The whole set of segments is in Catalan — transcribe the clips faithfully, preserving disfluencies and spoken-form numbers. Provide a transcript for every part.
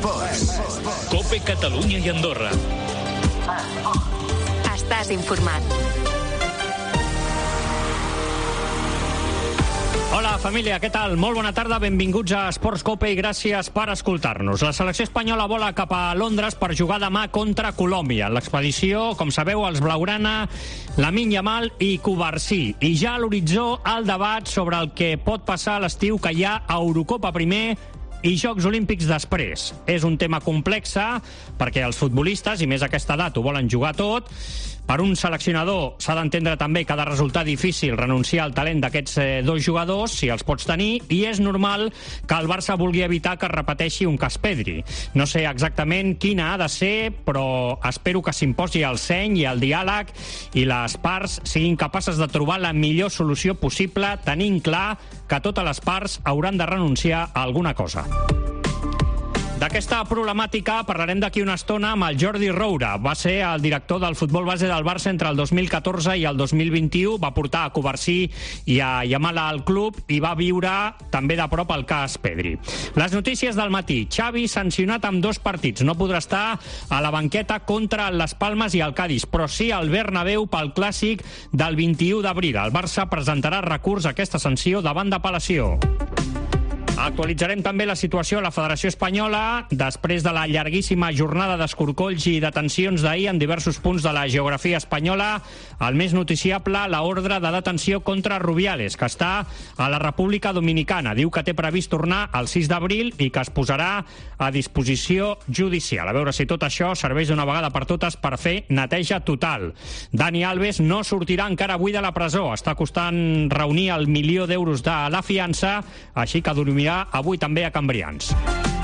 Esports. COPE Catalunya i Andorra. Estàs informat. Hola, família, què tal? Molt bona tarda, benvinguts a Esports COPE i gràcies per escoltar-nos. La selecció espanyola vola cap a Londres per jugar demà contra Colòmbia. En l'expedició, com sabeu, els blaugrana, Lamine Yamal i Cubarsí. I ja a l'horitzó, el debat sobre el que pot passar a l'estiu, que hi ha Eurocopa primer i Jocs Olímpics després. És un tema complex perquè els futbolistes, i més a aquesta edat, ho volen jugar tot. Per un seleccionador s'ha d'entendre també que ha de resultar difícil renunciar al talent d'aquests eh, dos jugadors, si els pots tenir, i és normal que el Barça vulgui evitar que es repeteixi un cas Pedri. No sé exactament quina ha de ser, però espero que s'imposi el seny i el diàleg i les parts siguin capaces de trobar la millor solució possible, tenint clar que totes les parts hauran de renunciar a alguna cosa. D'aquesta problemàtica parlarem d'aquí una estona amb el Jordi Roura. Va ser el director del futbol base del Barça entre el dos mil catorze i el dos mil vint-i-u. Va portar a Cubarsí i a Yamal al club i va viure també de prop el cas Pedri. Les notícies del matí. Xavi sancionat amb dos partits. No podrà estar a la banqueta contra les Palmes i el Cádiz, però sí al Bernabéu pel clàssic del vint-i-u d'abril. El Barça presentarà recurs a aquesta sanció davant d'apel·lació. Actualitzarem també la situació a la Federació Espanyola després de la llarguíssima jornada d'escorcolls i detencions d'ahir en diversos punts de la geografia espanyola. El més noticiable, l'ordre de detenció contra Rubiales, que està a la República Dominicana. Diu que té previst tornar el sis d'abril i que es posarà a disposició judicial. A veure si tot això serveix d'una vegada per totes per fer neteja total. Dani Alves no sortirà encara avui de la presó. Està costant reunir el milió d'euros de la fiança, així que dormirà avui també a Cambrians.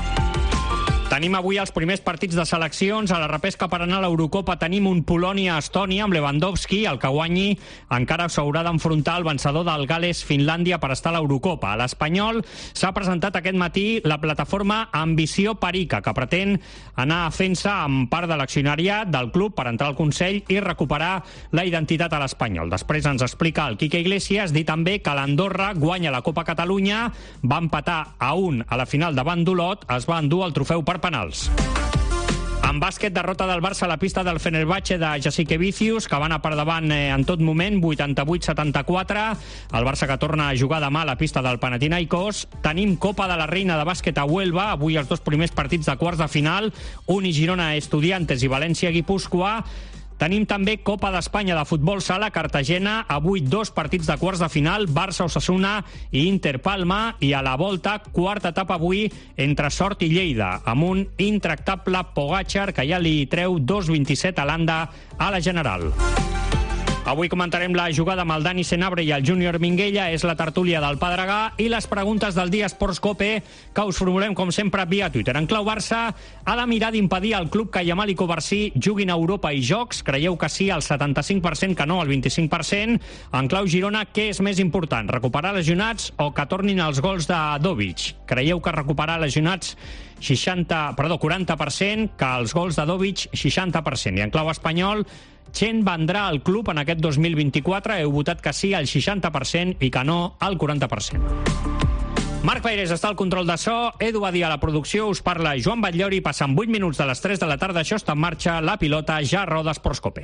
Tenim avui els primers partits de seleccions. A la repesca per anar a l'Eurocopa tenim un Polònia-Estònia amb Lewandowski. El que guanyi encara s'haurà d'enfrontar al vencedor del Gales-Finlàndia per estar a l'Eurocopa. A l'Espanyol s'ha presentat aquest matí la plataforma Ambició Perica, que pretén anar a fent-se amb part de l'accionariat del club per entrar al Consell i recuperar la identitat a l'Espanyol. Després ens explica el Quique Iglesias, dir també que l'Andorra guanya la Copa Catalunya, va empatar a un a la final davant d'Olot, es va endur el trofeu per penals. En bàsquet, derrota del Barça a la pista del Fenerbahçe de Jasikevičius, que va anar per davant eh, en tot moment, vuitanta-vuit setanta-quatre. El Barça que torna a jugar demà a la pista del Panathinaikos. Tenim Copa de la Reina de bàsquet a Huelva, avui els dos primers partits de quarts de final, Uni Girona Estudiantes i València Guipúscoa. Tenim també Copa d'Espanya de futbol sala a Cartagena, avui dos partits de quarts de final, Barça Osasuna i Inter Palma, i a la volta, quarta etapa avui entre Sort i Lleida, amb un intractable Pogačar que ja li treu dos vint-i-set a l'Anda a la General. Avui comentarem la jugada amb el Dani Senabre i el Júnior Minguella, és la tertúlia del Pedregà i les preguntes del dia Esports COPE, que us formulem com sempre via Twitter. En clau Barça, ha de mirar d'impedir al club que Yamal i Cubarsí juguin a Europa i Jocs? Creieu que sí, al setanta-cinc per cent, que no, al vint-i-cinc per cent. En clau Girona, què és més important, recuperar lesionats o que tornin els gols de Dovic? Creieu que recuperar lesionats seixanta, perdó, quaranta per cent, que els gols de Dovic seixanta per cent. I en clau espanyol, Chen vendrà al club en aquest dos mil vint-i-quatre. Heu votat que sí al seixanta per cent i que no al quaranta per cent. Marc Pairés està al control de so, Edu Badia a la producció, us parla Joan Batllori, passant vuit minuts de les tres de la tarda, això està en marxa, la pilota ja roda Esports COPE.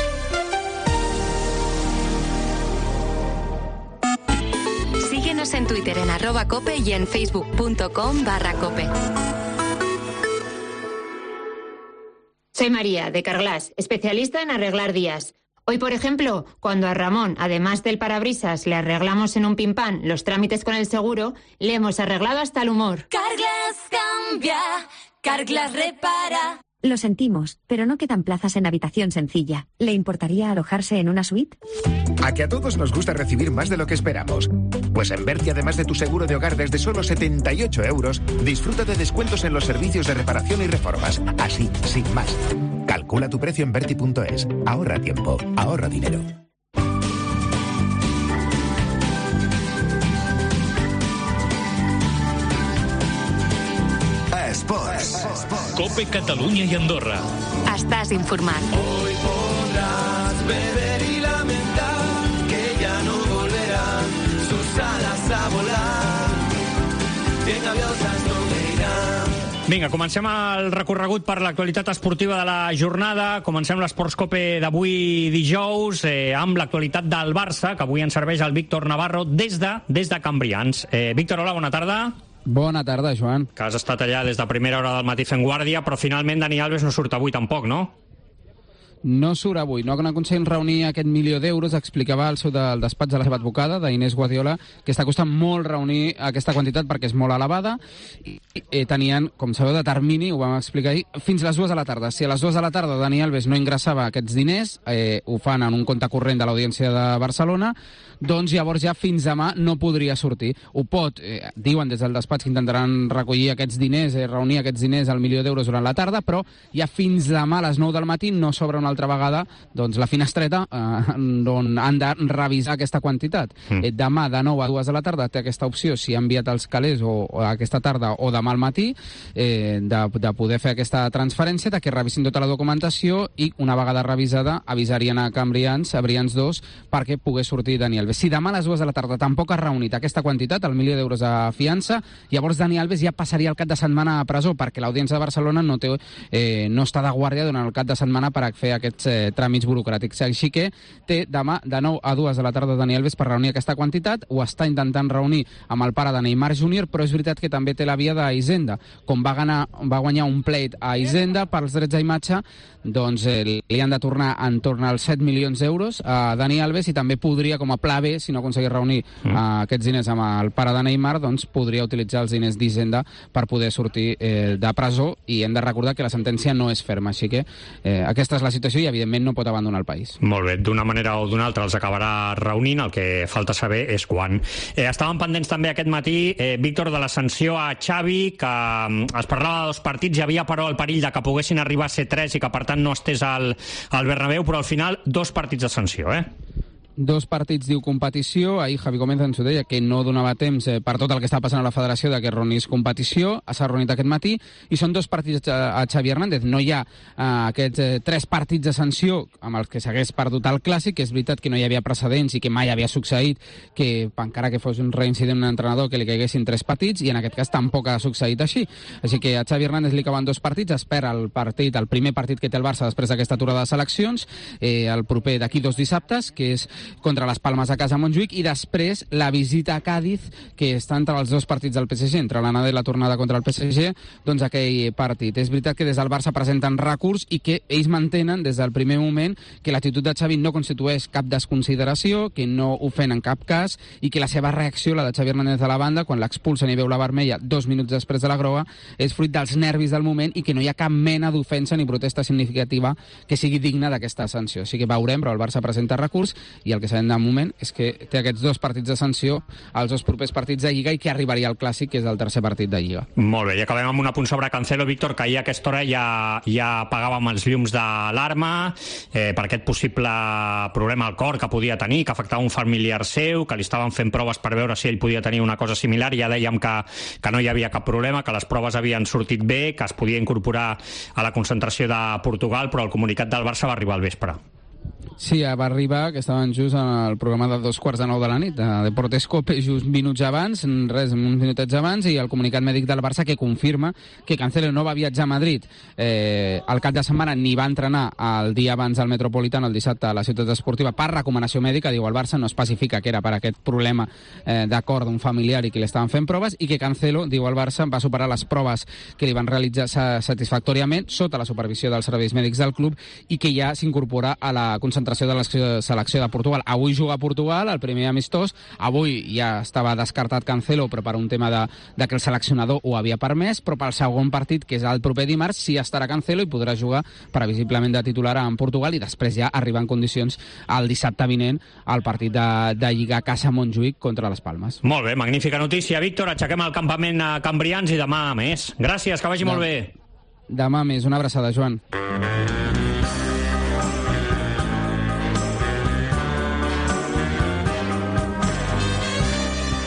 Síguenos en Twitter en arroba cope y en facebook.com barra cope. Soy María, de Carglass, especialista en arreglar días. Hoy, por ejemplo, cuando a Ramón, además del parabrisas, le arreglamos en un pimpán los trámites con el seguro, le hemos arreglado hasta el humor. Carglass cambia, Carglass repara. Lo sentimos, pero no quedan plazas en habitación sencilla. ¿Le importaría alojarse en una suite? A que a todos nos gusta recibir más de lo que esperamos. Pues en Berti, además de tu seguro de hogar desde solo setenta y ocho euros, disfruta de descuentos en los servicios de reparación y reformas. Así, sin más. Calcula tu precio en Berti punto es. Ahorra tiempo, ahorra dinero. Esports. COPE Catalunya i Andorra. Estàs informat. Hoy podrás beber y lamentar que ya no volverán sus alas a volar. Bien gaviosas no me irán. Vinga, comencem el recorregut per l'actualitat esportiva de la jornada. Comencem l'Esports Cope d'avui dijous eh, amb l'actualitat del Barça, que avui ens serveix el Víctor Navarro des de, des de Cambrians. Eh, Víctor, hola, bona tarda. Bona tarda, Joan. Que has estat allà des de primera hora del matí fent guàrdia, però finalment Dani Alves no surt avui tampoc, no? No surt avui, no han aconseguit reunir aquest milió d'euros, explicava el seu del despatx de la seva advocada, d'Inés Guardiola, que està costant molt reunir aquesta quantitat perquè és molt elevada, i eh, tenien, com sabeu, de termini, ho vam explicar ahir, fins les dues de la tarda. Si a les dues de la tarda Dani Alves no ingressava aquests diners, eh, ho fan en un compte corrent de l'Audiència de Barcelona, doncs llavors ja fins demà no podria sortir. Ho pot, eh, diuen des del despatx que intentaran recollir aquests diners, eh, reunir aquests diners al milió d'euros durant la tarda, però ja fins demà a les nou del matí no s'obre una altra vegada doncs, la finestreta eh, on han de revisar aquesta quantitat. Mm. Eh, demà de nou a dues de la tarda té aquesta opció, si ha enviat els calés o, o aquesta tarda o demà al matí, eh, de, de poder fer aquesta transferència, de que revisin tota la documentació i una vegada revisada avisarien a Cambrians, a Brians dos, perquè pogués sortir Dani Alves. Si demà a les dues de la tarda tampoc ha reunit aquesta quantitat, el milió d'euros a fiança, llavors Dani Alves ja passaria el cap de setmana a presó, perquè l'Audiència de Barcelona no, té, eh, no està de guàrdia durant el cap de setmana per fer aquests eh, tràmits burocràtics. Així que té demà de nou a dues de la tarda Dani Alves per reunir aquesta quantitat, ho està intentant reunir amb el pare de Neymar júnior, però és veritat que també té la via d'Hisenda. Com va, ganar, va guanyar un pleit a Hisenda pels drets a imatge, doncs eh, li han de tornar en torn als set milions d'euros a Dani Alves, i també podria, com a pla B, si no aconseguís reunir mm. uh, aquests diners amb el pare de Neymar, doncs podria utilitzar els diners d'Hisenda per poder sortir eh, de presó, i hem de recordar que la sentència no és ferma, així que eh, aquesta és la situació i evidentment no pot abandonar el país. Molt bé, d'una manera o d'una altra els acabarà reunint, el que falta saber és quan. Eh, estàvem pendents també aquest matí, eh, Víctor, de la sanció a Xavi, que eh, es parlava de dos partits, hi havia però el perill de que poguessin arribar a ser tres i que per tant no estés al, al Bernabéu, però al final dos partits de sanció, eh? Dos partits, diu, competició. Ahir Javi Gómez ens ho deia, que no donava temps eh, per tot el que està passant a la federació de que reunís competició. S'ha reunit aquest matí i són dos partits a, a Xavi Hernández. No hi ha eh, aquests eh, tres partits de sanció amb els que s'hagués perdut el Clàssic, que és veritat que no hi havia precedents i que mai havia succeït que, encara que fos un reincident un entrenador, que li caiguessin tres partits, i en aquest cas tampoc ha succeït així. Així que a Xavi Hernández li caben dos partits, espera el partit, el primer partit que té el Barça després d'aquesta aturada de seleccions, eh, el proper d'aquí dos dissabtes, que és contra les Palmes a casa a Montjuïc, i després la visita a Càdiz, que està entre els dos partits del P S G, entre l'anada i la tornada contra el P S G, doncs aquell partit. És veritat que des del Barça presenten recurs i que ells mantenen des del primer moment que l'actitud de Xavi no constitueix cap desconsideració, que no ho fen en cap cas, i que la seva reacció, la de Xavi Hernández a la banda, quan l'expulsen i veu la vermella dos minuts després de la groga, és fruit dels nervis del moment i que no hi ha cap mena d'ofensa ni protesta significativa que sigui digna d'aquesta sanció. Així que veurem, però el Barça presenta recurs i el que sabem de moment és que té aquests dos partits de sanció als dos propers partits de Lliga i que arribaria al Clàssic, que és el tercer partit de Lliga. Molt bé, i acabem amb un apunt sobre Cancelo, Víctor, que ahir a aquesta hora ja, ja apagàvem els llums d'alarma eh, per aquest possible problema al cor que podia tenir, que afectava un familiar seu, que li estaven fent proves per veure si ell podia tenir una cosa similar, i ja dèiem que, que no hi havia cap problema, que les proves havien sortit bé, que es podia incorporar a la concentració de Portugal, però el comunicat del Barça va arribar al vespre. Sí, va arribar, que estaven just en el programa de dos quarts de nou de la nit, de Deportes Cope, just minuts abans, res, uns minutets abans, i el comunicat mèdic del Barça que confirma que Cancelo no va viatjar a Madrid eh, al cap de setmana, ni va entrenar el dia abans al Metropolitano, el dissabte, a la ciutat esportiva, per recomanació mèdica. Diu, el Barça no especifica que era per aquest problema eh, d'acord d'un familiar i que li estaven fent proves, i que Cancelo, diu el Barça, va superar les proves que li van realitzar satisfactòriament sota la supervisió dels serveis mèdics del club, i que ja s'incorpora a la concentració de la selecció de Portugal. Avui juga a Portugal, el primer amistós. Avui ja estava descartat Cancelo, però per un tema de, de que el seleccionador ho havia permès, però pel segon partit, que és el proper dimarts, sí estarà Cancelo i podrà jugar previsiblement de titular en Portugal, i després ja arribar en condicions el dissabte vinent al partit de, de Lliga a casa a Montjuïc contra les Palmes. Molt bé, magnífica notícia, Víctor. Aixequem el campament a Cambrians i demà més. Gràcies, que vagi de... molt bé. Demà més. Una abraçada, Joan.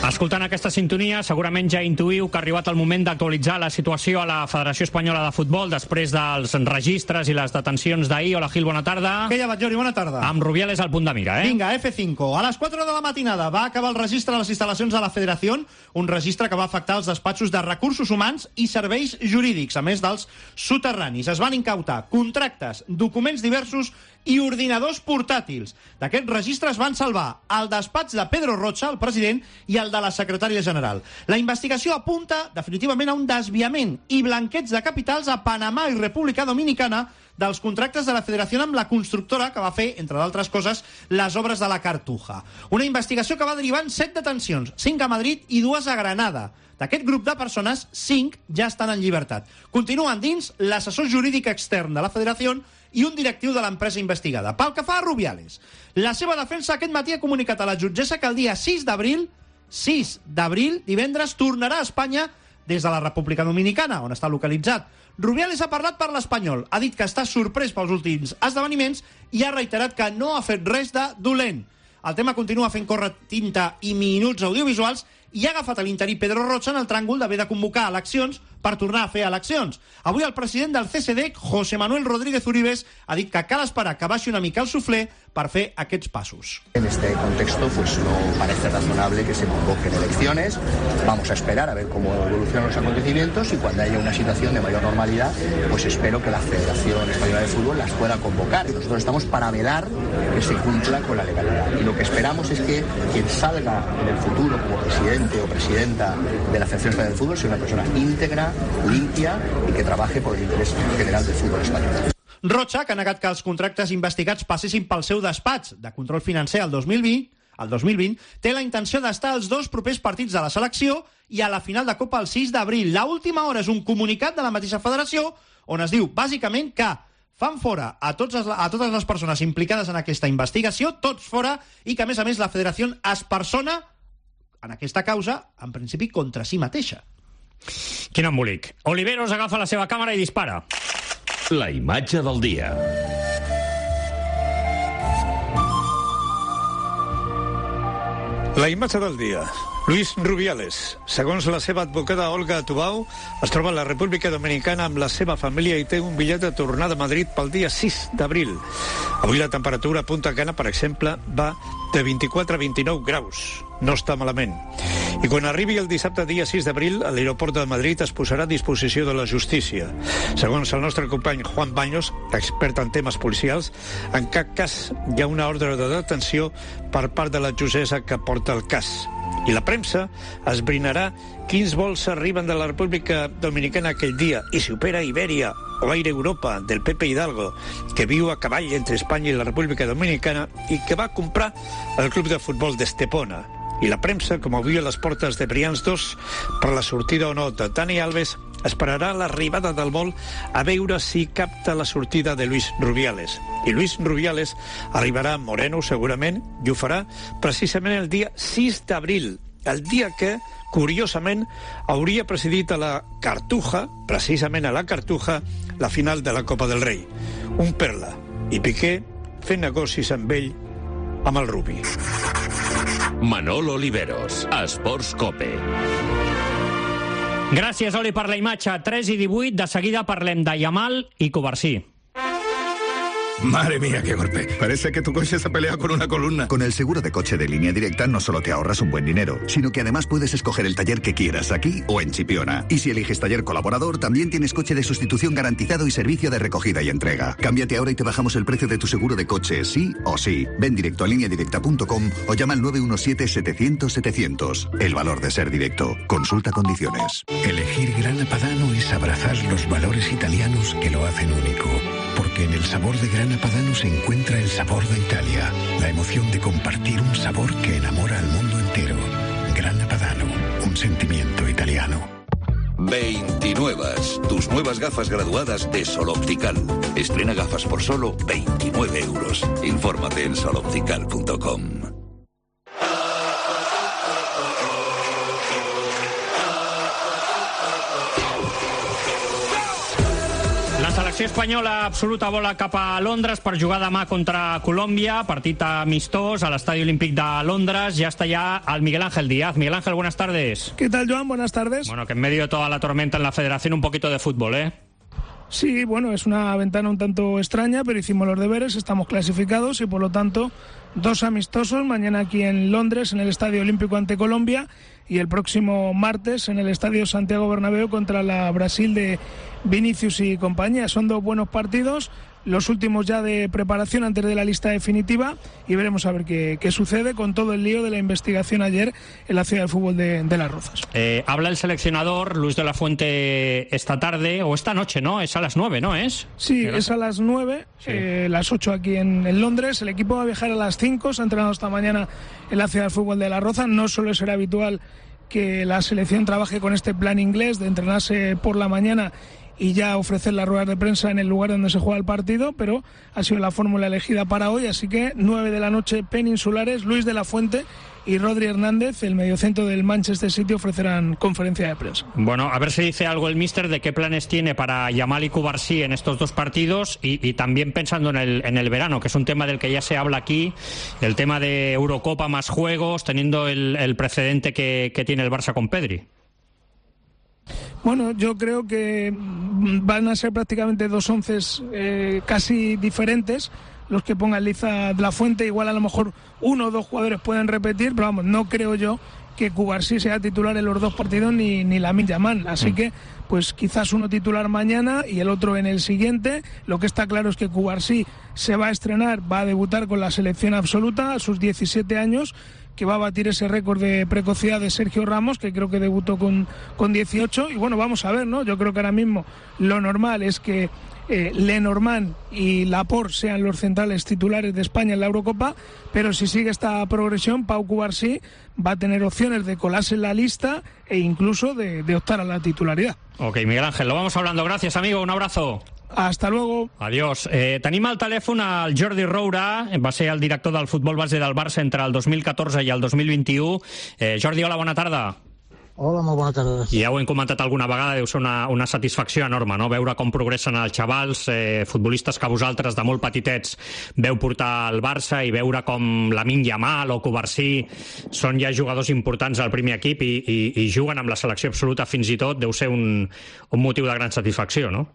Escoltant aquesta sintonia, segurament ja intuïu que ha arribat el moment d'actualitzar la situació a la Federació Espanyola de Futbol després dels registres i les detencions d'ahir. Hola, Gil, bona tarda. Què hi ha, Batllori? Bona tarda. Amb Rubiales al punt de mira, eh? Vinga, F cinco. A les quatre de la matinada va acabar el registre de les instal·lacions de la Federació, un registre que va afectar els despatxos de recursos humans i serveis jurídics, a més dels soterranis. Es van incautar contractes, documents diversos i ordinadors portàtils. D'aquest registre es van salvar el despatx de Pedro Rocha, el president, i el de la secretària general. La investigació apunta definitivament a un desviament i blanqueig de capitals a Panamà i República Dominicana dels contractes de la Federació amb la constructora que va fer, entre d'altres coses, les obres de la Cartuja. Una investigació que va derivar en set detencions, cinc a Madrid i dues a Granada. D'aquest grup de persones, cinc ja estan en llibertat. Continuen dins l'assessor jurídic extern de la Federació i un directiu de l'empresa investigada. Pel que fa a Rubiales, la seva defensa aquest matí ha comunicat a la jutgessa que el dia sis d'abril, sis d'abril, divendres, tornarà a Espanya des de la República Dominicana, on està localitzat. Rubiales ha parlat per l'Espanyol, ha dit que està sorprès pels últims esdeveniments i ha reiterat que no ha fet res de dolent. El tema continua fent córrer tinta i minuts audiovisuals i ha agafat a l'interí Pedro Rocha en el tràngol d'haver de convocar eleccions per tornar a fer eleccions. Avui el president del C C D, José Manuel Rodríguez Uribes, ha dit que cal esperar que baixi una mica el suflé per fer aquests passos. En este contexto, pues no parece razonable que se convoquen elecciones. Vamos a esperar a ver cómo evolucionan los acontecimientos y cuando haya una situación de mayor normalidad, pues espero que la Federación Española de Fútbol las pueda convocar. Nosotros estamos para velar que se cumpla con la legalidad. Y lo que esperamos es que quien salga en el futuro como presidente o presidenta de la Federación Española de Fútbol sea una persona íntegra, limpia y que trabaje por el interés general del fútbol español. Rocha, que ha negat que els contractes investigats passessin pel seu despatx de control financer al dos mil vint, al dos mil vint, té la intenció d'estar als dos propers partits de la selecció i a la final de Copa el sis d'abril. La última hora és un comunicat de la mateixa federació on es diu, bàsicament, que fan fora a, tots, a totes les persones implicades en aquesta investigació, tots fora, i que, a més a més, la federació es persona en aquesta causa, en principi, contra si mateixa. Quin embolic. Oliveros agafa la seva càmera i dispara. La imatge del dia. La imatge del dia. Luis Rubiales. Segons la seva advocada Olga Tubau, es troba a la República Dominicana amb la seva família i té un bitllet de tornada a Madrid pel dia sis d'abril. Avui la temperatura a Punta Cana, per exemple, va de vint-i-quatre a vint-i-nou graus. No està malament. I quan arribi el dissabte dia sis d'abril, a l'aeroport de Madrid es posarà a disposició de la justícia. Segons el nostre company Juan Baños, expert en temes policials, en cap cas hi ha una ordre de detenció per part de la jutgessa que porta el cas. I la premsa esbrinarà quins vols arriben de la República Dominicana aquell dia i si opera Iberia o Aire Europa del Pepe Hidalgo, que viu a cavall entre Espanya i la República Dominicana i que va comprar el club de futbol d'Estepona. I la premsa, com avui a les portes de Brians dos, per la sortida o no de Dani Alves, esperarà l'arribada del vol a veure si capta la sortida de Luis Rubiales. I Luis Rubiales arribarà a Moreno, segurament, i ho farà precisament el dia sis d'abril, el dia que, curiosament, hauria presidit a la Cartuja, precisament a la Cartuja, la final de la Copa del Rei. Un perla. I Piqué fent negocis amb ell, amb el Rubi. Manol Oliveros, Esports Cope. Gràcies, Oli, per la imatge. tres i divuit, de seguida parlem de Yamal i Covarsí. Madre mía, qué golpe. Parece que tu coche se ha peleado con una columna. Con el seguro de coche de Línea Directa no solo te ahorras un buen dinero, sino que además puedes escoger el taller que quieras aquí o en Chipiona. Y si eliges taller colaborador, también tienes coche de sustitución garantizado y servicio de recogida y entrega. Cámbiate ahora y te bajamos el precio de tu seguro de coche, sí o sí. Ven directo a línea directa punto com o llama al nueve uno siete, setecientos, setecientos. El valor de ser directo. Consulta condiciones. Elegir Grana Padano es abrazar los valores italianos que lo hacen único. Porque en el sabor de Grana Padano se encuentra el sabor de Italia, la emoción de compartir un sabor que enamora al mundo entero. Grana Padano, un sentimiento italiano. veintinuevas, tus nuevas gafas graduadas de Sol Optical. Estrena gafas por solo veintinueve euros. Infórmate en sol optical punto com. La selecció espanyola absoluta vola cap a Londres per jugar demà contra Colòmbia, partit amistós a l'Estadi Olímpic de Londres. Ya está ya al Miguel Ángel Díaz. Miguel Ángel, buenas tardes. ¿Qué tal, Joan? Buenas tardes. Bueno, que en medio de toda la tormenta en la Federación un poquito de fútbol, ¿eh? Sí, bueno, es una ventana un tanto extraña, pero hicimos los deberes, estamos clasificados y por lo tanto dos amistosos, mañana aquí en Londres, en el Estadio Olímpico ante Colombia, y el próximo martes en el Estadio Santiago Bernabéu contra la Brasil de Vinicius y compañía. Son dos buenos partidos, los últimos ya de preparación antes de la lista definitiva, y veremos a ver qué, qué sucede con todo el lío de la investigación ayer en la Ciudad del Fútbol de, de Las Rozas. Eh, habla el seleccionador Luis de la Fuente esta tarde, o esta noche, ¿no? Es a las nueve, ¿no? ¿Es? Sí, es a las nueve, sí. eh, las ocho aquí en, en Londres. El equipo va a viajar a las cinco, se ha entrenado esta mañana en la Ciudad del Fútbol de Las Rozas. No suele ser habitual que la selección trabaje con este plan inglés de entrenarse por la mañana y ya ofrecer las ruedas de prensa en el lugar donde se juega el partido, pero ha sido la fórmula elegida para hoy, así que nueve de la noche peninsulares. Luis de la Fuente y Rodri Hernández, el mediocentro del Manchester City, ofrecerán conferencia de prensa. Bueno, a ver si dice algo el míster de qué planes tiene para Yamal y Cubarsí en estos dos partidos, y, y también pensando en el, en el verano, que es un tema del que ya se habla aquí, el tema de Eurocopa más juegos, teniendo el, el precedente que, que tiene el Barça con Pedri. Bueno, yo creo que van a ser prácticamente dos onces eh, casi diferentes los que ponga Liza de la Fuente. Igual a lo mejor uno o dos jugadores pueden repetir, pero vamos, no creo yo que Cubarsí sea titular en los dos partidos ni, ni Lamine Yamal. Así que, pues quizás uno titular mañana y el otro en el siguiente. Lo que está claro es que Cubarsí se va a estrenar, va a debutar con la selección absoluta a sus diecisiete años, que va a batir ese récord de precocidad de Sergio Ramos, que creo que debutó con, con dieciocho, y bueno, vamos a ver, ¿no? Yo creo que ahora mismo lo normal es que eh, Lenormand y Laporte sean los centrales titulares de España en la Eurocopa, pero si sigue esta progresión, Pau Cubarsí va a tener opciones de colarse en la lista e incluso de, de optar a la titularidad. Ok, Miguel Ángel, lo vamos hablando. Gracias, amigo, un abrazo. Hasta luego. Adiós. Eh, tenim al telèfon el Jordi Roura, va ser el director del futbol base del Barça entre el dos mil catorze i el dos mil vint-i-u. Eh, Jordi, hola, bona tarda. Hola, molt bona tarda. Ja ho hem comentat alguna vegada, deu ser una, una satisfacció enorme, no? Veure com progressen els xavals, eh, futbolistes que vosaltres de molt petitets veu portar al Barça, i veure com Lamine Yamal o Cubarsí són ja jugadors importants al primer equip i, i, i juguen amb la selecció absoluta fins i tot, deu ser un, un motiu de gran satisfacció, no?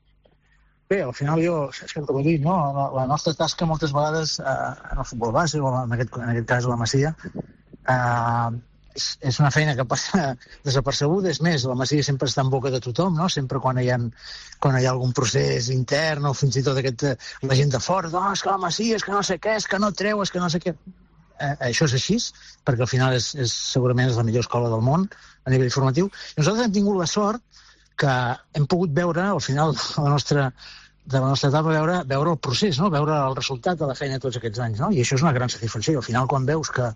Bé, al final jo, és que com he dit, no? la, la nostra tasca moltes vegades eh, en el futbol base, o en aquest, en aquest cas la Masia, eh, és, és una feina que passa desapercebuda. És més, la Masia sempre està en boca de tothom, no? Sempre quan hi ha, quan hi ha algun procés intern o fins i tot aquest, la gent de fora, oh, és que la Masia, és que no sé què, és que no treu, és que no sé què. Eh, això és així, perquè al final és, és, segurament és la millor escola del món a nivell formatiu. I nosaltres hem tingut la sort que hem pogut veure, al final de la nostra, de la nostra etapa, veure, veure el procés, no? Veure el resultat de la feina de tots aquests anys, no? I això és una gran satisfacció. Al final, quan veus que,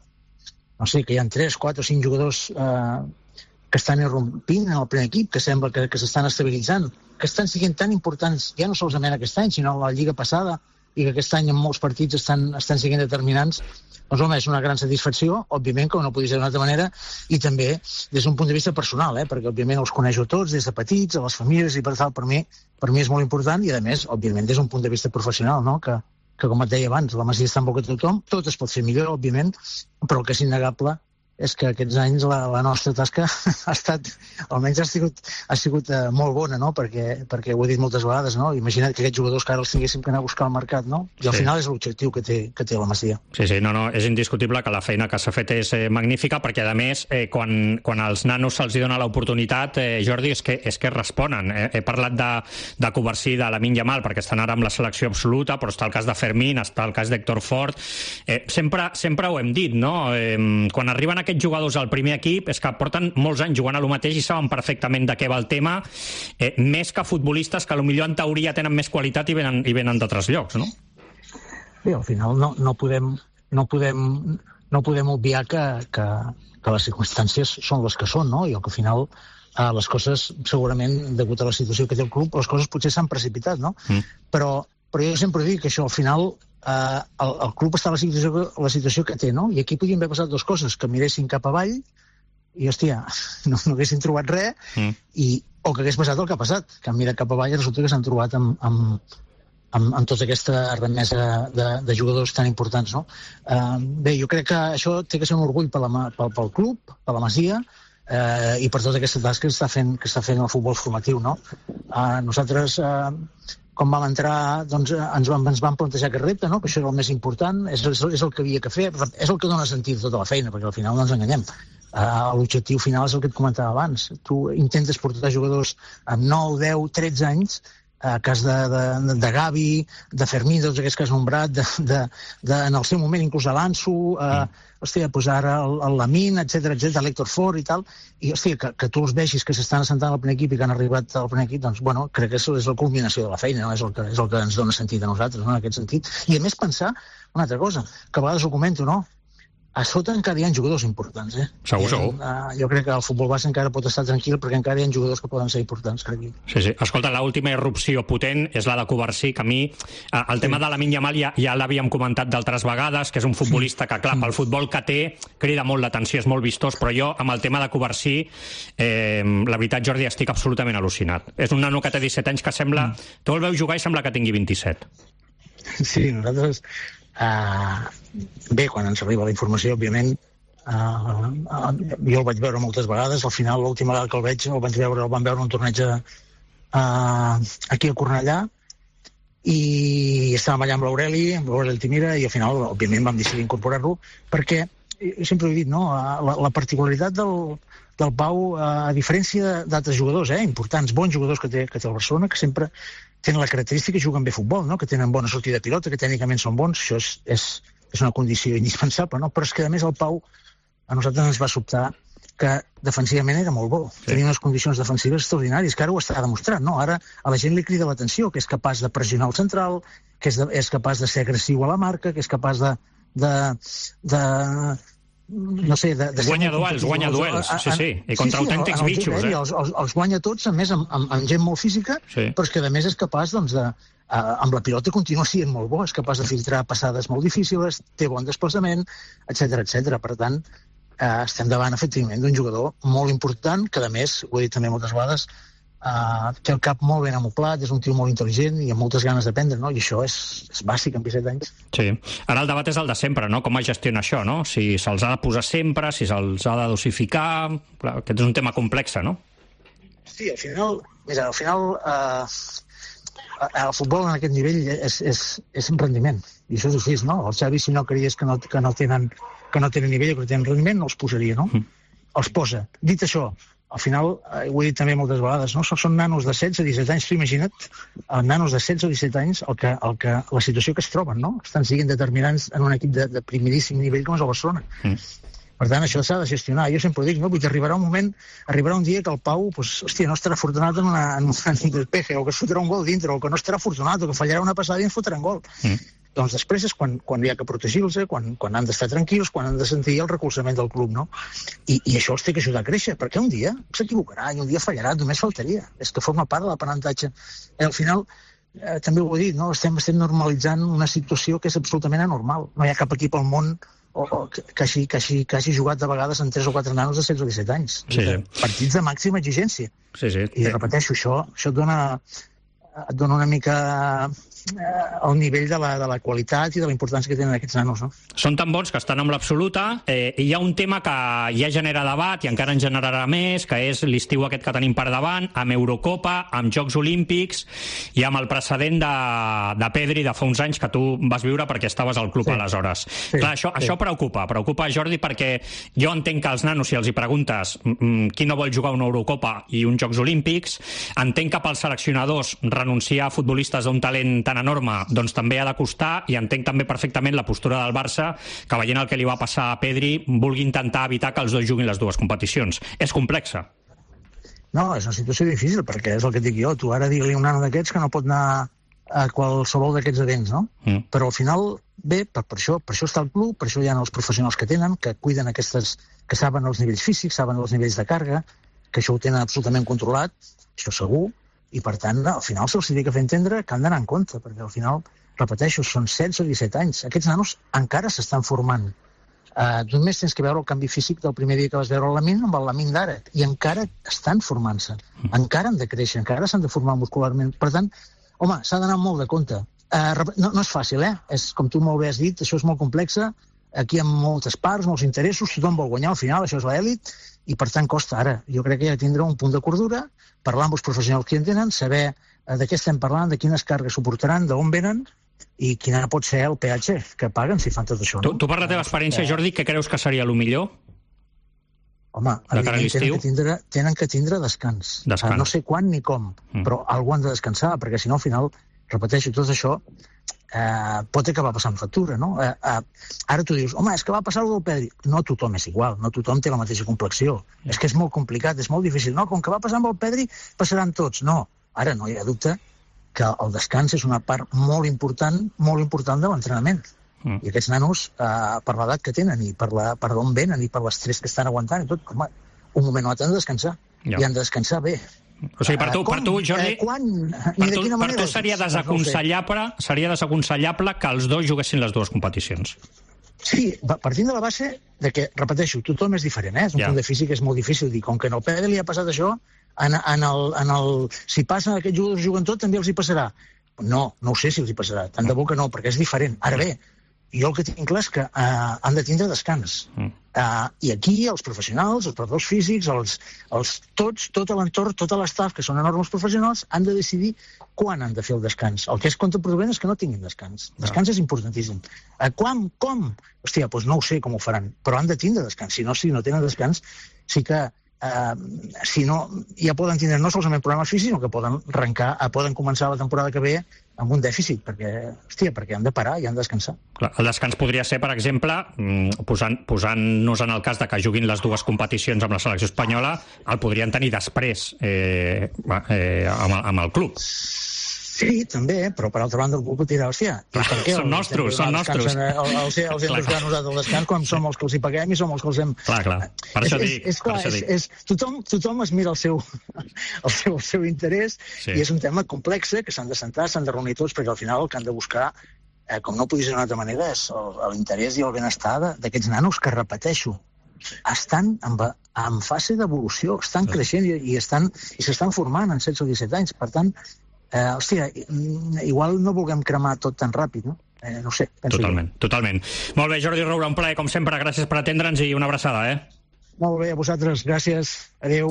no sé, que hi ha tres, quatre o cinc jugadors eh, que estan irrompint en el primer equip, que sembla que, que s'estan estabilitzant, que estan sent tan importants, ja no solament aquest any, sinó la Lliga passada, i que aquest any en molts partits estan, estan sent determinants, doncs home, és una gran satisfacció, òbviament, com no podria ser d'una altra manera, i també des d'un punt de vista personal, eh? Perquè òbviament els coneixo tots des de petits, a les famílies, i per tal, per mi, per mi és molt important, i a més, òbviament, des d'un punt de vista professional, no? Que, que com et deia abans, la Masia està en boca de tothom, tot es pot fer millor, òbviament, però el que és innegable és que aquests anys la, la nostra tasca ha estat, almenys ha sigut, ha sigut uh, molt bona, no? Perquè, perquè ho he dit moltes vegades, no? Imagina't que aquests jugadors que ara els tinguéssim que anar a buscar al mercat, no? I al sí. final és l'objectiu que té, que té la Masia. Sí, sí, no, no, és indiscutible que la feina que s'ha fet és eh, magnífica, perquè a més, eh, quan, quan als nanos se'ls dona l'oportunitat, eh, Jordi, és que, és que responen. Eh? He parlat de, de Cubarsí, de Lamine Yamal, perquè estan ara amb la selecció absoluta, però està el cas de Fermín, està el cas d'Héctor Fort. Eh, sempre, sempre ho hem dit, no? Eh, quan arriben aquests jugadors al primer equip és que porten molts anys jugant a lo mateix i saben perfectament de què va el tema, eh, més que futbolistes que potser en teoria tenen més qualitat i venen, i venen d'altres llocs, no? Bé, al final no, no, podem, no, podem, no podem obviar que, que, que les circumstàncies són les que són, no? I que al final eh, les coses, segurament, degut a la situació que té el club, les coses potser s'han precipitat, no? Mm. Però, però jo sempre dic que això, al final, Uh, el, el club està a la situació, la situació que té, no? I aquí podien haver passat dues coses, que miressin cap avall i, hòstia, no, no haguessin trobat res, mm. i, o que hagués passat el que ha passat, que han mirat cap avall i resulta que s'han trobat amb, amb, amb, amb tota aquesta remesa de, de jugadors tan importants, no? Uh, bé, jo crec que això té que ser un orgull pel, pel, pel club, per la Masia, uh, i per tota aquesta tasca que està fent, que està fent el futbol formatiu, no? Uh, nosaltres, uh, quan vam entrar, doncs ens vam, ens vam plantejar aquest repte, no? Que això era el més important, és, és, és el que havia que fer, és el que dona sentit a tota la feina, perquè al final no ens enganyem. Uh, l'objectiu final és el que et comentava abans. Tu intentes portar jugadors amb nou, deu, tretze anys, a cas de, de, de Gavi, de Fermín, tots aquests que has nombrat, de, de, de, en el seu moment inclús Alanso, uh, hòstia, pues ara el, el Lamin, etcètera, etcètera, l'Héctor Ford i tal, i hòstia, que, que tu els vegis que s'estan assentant al primer equip i que han arribat al primer equip, doncs, bueno, crec que això és la culminació de la feina, no? És el que, és el que ens dona sentit a nosaltres, no? En aquest sentit. I a més pensar una altra cosa, que a vegades ho comento, no? A sota encara hi ha jugadors importants, eh? Segur, segur. Uh, jo crec que el futbol base encara pot estar tranquil perquè encara hi ha jugadors que poden ser importants, crec. Sí, sí. Escolta, l'última irrupció potent és la de Covarsí, que a mi eh, el tema de Lamine Yamal ja, ja l'havíem comentat d'altres vegades, que és un futbolista que, clar, pel futbol que té crida molt l'atenció, és molt vistós, però jo, amb el tema de Covarsí, eh, la veritat, Jordi, estic absolutament al·lucinat. És un nano que té disset anys que sembla... Tu el veus jugar i sembla que tingui vint-i-set. Sí, nosaltres... Uh, bé, quan ens arriba la informació, òbviament, uh, uh, jo el vaig veure moltes vegades. Al final, l'última vegada que el veig, el vaig veure, el vam veure en un torneig uh, aquí a Cornellà, i estàvem allà amb l'Aureli, amb l'Aureli Altimira, i al final, òbviament, vam decidir incorporar-lo, perquè, sempre ho he dit, no? la, la particularitat del, del Pau, uh, a diferència d'altres jugadors, eh, importants, bons jugadors que té, que té el Barcelona, que sempre tenen la característica que juguen bé futbol, no? Que tenen bona sortida de pilota, que tècnicament són bons, això és, és, és una condició indispensable, no? Però és que, a més, el Pau a nosaltres ens va sobtar que defensivament era molt bo. Sí. Tenia unes condicions defensives extraordinàries, que ara ho està demostrat, no? Ara a la gent li crida l'atenció, que és capaç de pressionar el central, que és, de, és capaç de ser agressiu a la marca, que és capaç de... de, de no sé... De, de guanya duels, guanya duels, sí, sí, i contra sí, sí, autèntics bitxos, eh? Els, els, els guanya tots, a més, amb, amb, amb gent molt física, sí. Però és que, a més, és capaç, doncs, de, uh, amb la pilota continua sent molt bo, és capaç de filtrar passades molt difícils, té bon desplaçament, etcètera, etcètera. Per tant, uh, estem davant, efectivament, d'un jugador molt important, que, a més, ho he dit també moltes vegades, Uh, té el cap molt ben amoplat, és un tio molt intel·ligent i amb moltes ganes d'aprendre, no? I això és, és bàsic amb disset anys. Sí. Ara el debat és el de sempre, no? Com es gestiona això, no? Si se'ls ha de posar sempre, si se'ls ha de dosificar... Clar, aquest és un tema complex, no? Sí, al final... Mira, al final... Uh, el futbol en aquest nivell és, és, és un rendiment. I això és així, no? El Xavi, si no creies que no, que no, tenen, que no tenen nivell o que no tenen rendiment, no els posaria, no? Mm. Els posa. Dit això, al final, eh, ho he dit també moltes vegades, no? Són nanos de setze a disset anys, tu imagina't, els nanos de setze o disset anys, el que, el que, la situació que es troben, no? Estan siguent determinants en un equip de, de primíssim nivell com és el Barcelona. Mm. Per tant, això s'ha de gestionar. Jo sempre ho dic, no? Vull dir, arribarà un moment, arribarà un dia que el Pau, pues, hòstia, no estarà afortunat en, una, en un despeje, o que es fotrà un gol dintre, o que no estarà afortunat, o que fallarà una passada i ens fotrà un gol. Mm. Doncs després és quan, quan hi ha que protegir-los, quan, quan han d'estar tranquils, quan han de sentir el recolzament del club, no? I, i això els té que ajudar a créixer, perquè un dia s'equivocarà i un dia fallarà, només faltaria. És que forma part de l'aprenentatge. Al final, eh, també ho he dit, no? Estem, estem normalitzant una situació que és absolutament anormal. No hi ha cap equip al món o, o, que, que, hagi, que, hagi, que hagi jugat de vegades en tres o quatre nanos de setze o disset anys. Sí, sí. Partits de màxima exigència. Sí, sí. I repeteixo, això, això et dona, et dona una mica el nivell de la, de la qualitat i de la importància que tenen aquests nanos, no? Són tan bons que estan amb l'absoluta, eh, i hi ha un tema que ja genera debat i encara en generarà més, que és l'estiu aquest que tenim per davant, amb Eurocopa, amb Jocs Olímpics i amb el precedent de, de Pedri de fa uns anys que tu vas viure perquè estaves al club, sí, aleshores. Sí, clar, això, sí. Això preocupa, preocupa, Jordi, perquè jo entenc que els nanos, si els hi preguntes mm, qui no vol jugar una Eurocopa i uns Jocs Olímpics, entenc que pels seleccionadors renunciar a futbolistes d'un talent tan enorme, doncs també ha de costar, i entenc també perfectament la postura del Barça, que veient el que li va passar a Pedri vulgui intentar evitar que els dos juguin les dues competicions. És complexa. No, és una situació difícil, perquè és el que et dic jo, tu ara digue-li un nano d'aquests que no pot anar a qualsevol d'aquests events, no? Mm. Però al final, bé, per, per, això, per això està el club, per això hi ha els professionals que tenen, que cuiden aquestes, que saben els nivells físics, saben els nivells de càrrega, que això ho tenen absolutament controlat, això segur, i per tant, al final se'ls ha de fer entendre que han d'anar en compte, perquè al final, repeteixo, són setze o disset anys. Aquests nanos encara s'estan formant. Uh, només tens que veure el canvi físic del primer dia que vas veure el Lamine amb el Lamine d'ara, i encara estan formant-se, encara han de créixer, encara s'han de formar muscularment. Per tant, home, s'ha d'anar molt de compte. Uh, no, no és fàcil, eh? És, com tu molt bé has dit, això és molt complex, aquí hi ha moltes parts, molts interessos, tothom vol guanyar al final, això és l'elit, i per tant costa ara. Jo crec que ja tindrà un punt de cordura, parlar amb els professionals que en tenen, saber uh, de què estem parlant, de quines càrregues suportaran, d'on venen, i quina pot ser el peatge que paguen si fan tot això. No? Tu, tu per la teva experiència, Jordi, què creus que seria el millor? Home, tenen que, tindre, tenen que tindre descans. descans. No sé quan ni com, mm. però algú han de descansar, perquè si no, al final, repeteixo, tot això eh, pot acabar passant factura, no? Eh, eh, ara tu dius, home, és que va passar el del Pedri. No tothom és igual, no tothom té la mateixa complexió. Mm. És que és molt complicat, és molt difícil. No, com que va passar amb el Pedri, passaran tots. No, ara no hi ha dubte que el descans és una part molt important, molt important de l'entrenament. Mm. I aquests nanos, eh, per l'edat que tenen, i per, la, per d'on venen, i per l'estrès que estan aguantant, i tot, home, un moment o altre han de descansar. Ja. I han de descansar bé. O sigui, per tu, Com, per tu Jordi, eh, quan, per, tu, per tu seria desaconsellable, seria desaconsellable que els dos juguessin les dues competicions. Sí, partint de la base de que, repeteixo, tothom és diferent, eh? És un ja. punt de físic és molt difícil dir, com que en el Pedri li ha passat això, en, en el, en el, si passa aquests jugadors juguen tot, també els hi passarà. No, no ho sé si els hi passarà, tant de bo que no, perquè és diferent. Ara bé, jo el que tinc clar és que uh, han de tindre descans. Uh, I aquí els professionals, els preparadors físics, els, els, tots, tot l'entorn, tot l'estaf, que són enormes professionals, han de decidir quan han de fer el descans. El que és contraproduent és que no tinguin descans. Descans és importantíssim. Uh, quan? Com? Hòstia, doncs no ho sé com ho faran, però han de tindre descans. Si no, si no tenen descans, sí que Uh, si no, ja poden tindre no solament problemes físics, sinó que poden arrencar, uh, poden començar la temporada que ve amb un dèficit, perquè, hòstia, perquè han de parar i han de descansar. Clar, el descans podria ser, per exemple, posant, posant-nos en el cas de que juguin les dues competicions amb la selecció espanyola, el podrien tenir després eh, eh, amb, amb el club. Sí, també, però per altra banda el club dirà, hòstia, per què? Són nostres, són nostres. Els, els, els hem d'esgar nosaltres el descans quan som els que els hi paguem i som els que els hem... Clar, clar, per això dic. És, és, clar, és, és, tothom, tothom es mira el seu, el seu, el seu interès sí. I és un tema complex que s'han de centrar, s'han de reunir tots, perquè al final el que han de buscar, eh, com no podria ser d'una altra manera, és l'interès i el benestar d'aquests nanos que, repeteixo, estan en, en fase d'evolució, estan sí. creixent i, i estan i s'estan formant en setze o disset anys, per tant, Eh, hòstia, igual no vulguem cremar tot tan ràpid, no? Eh, no sé, penso totalment, jo. Totalment. Molt bé, Jordi Roura, un plaer, com sempre, gràcies per atendre'ns i una abraçada, eh? Molt bé, a vosaltres, gràcies, adeu.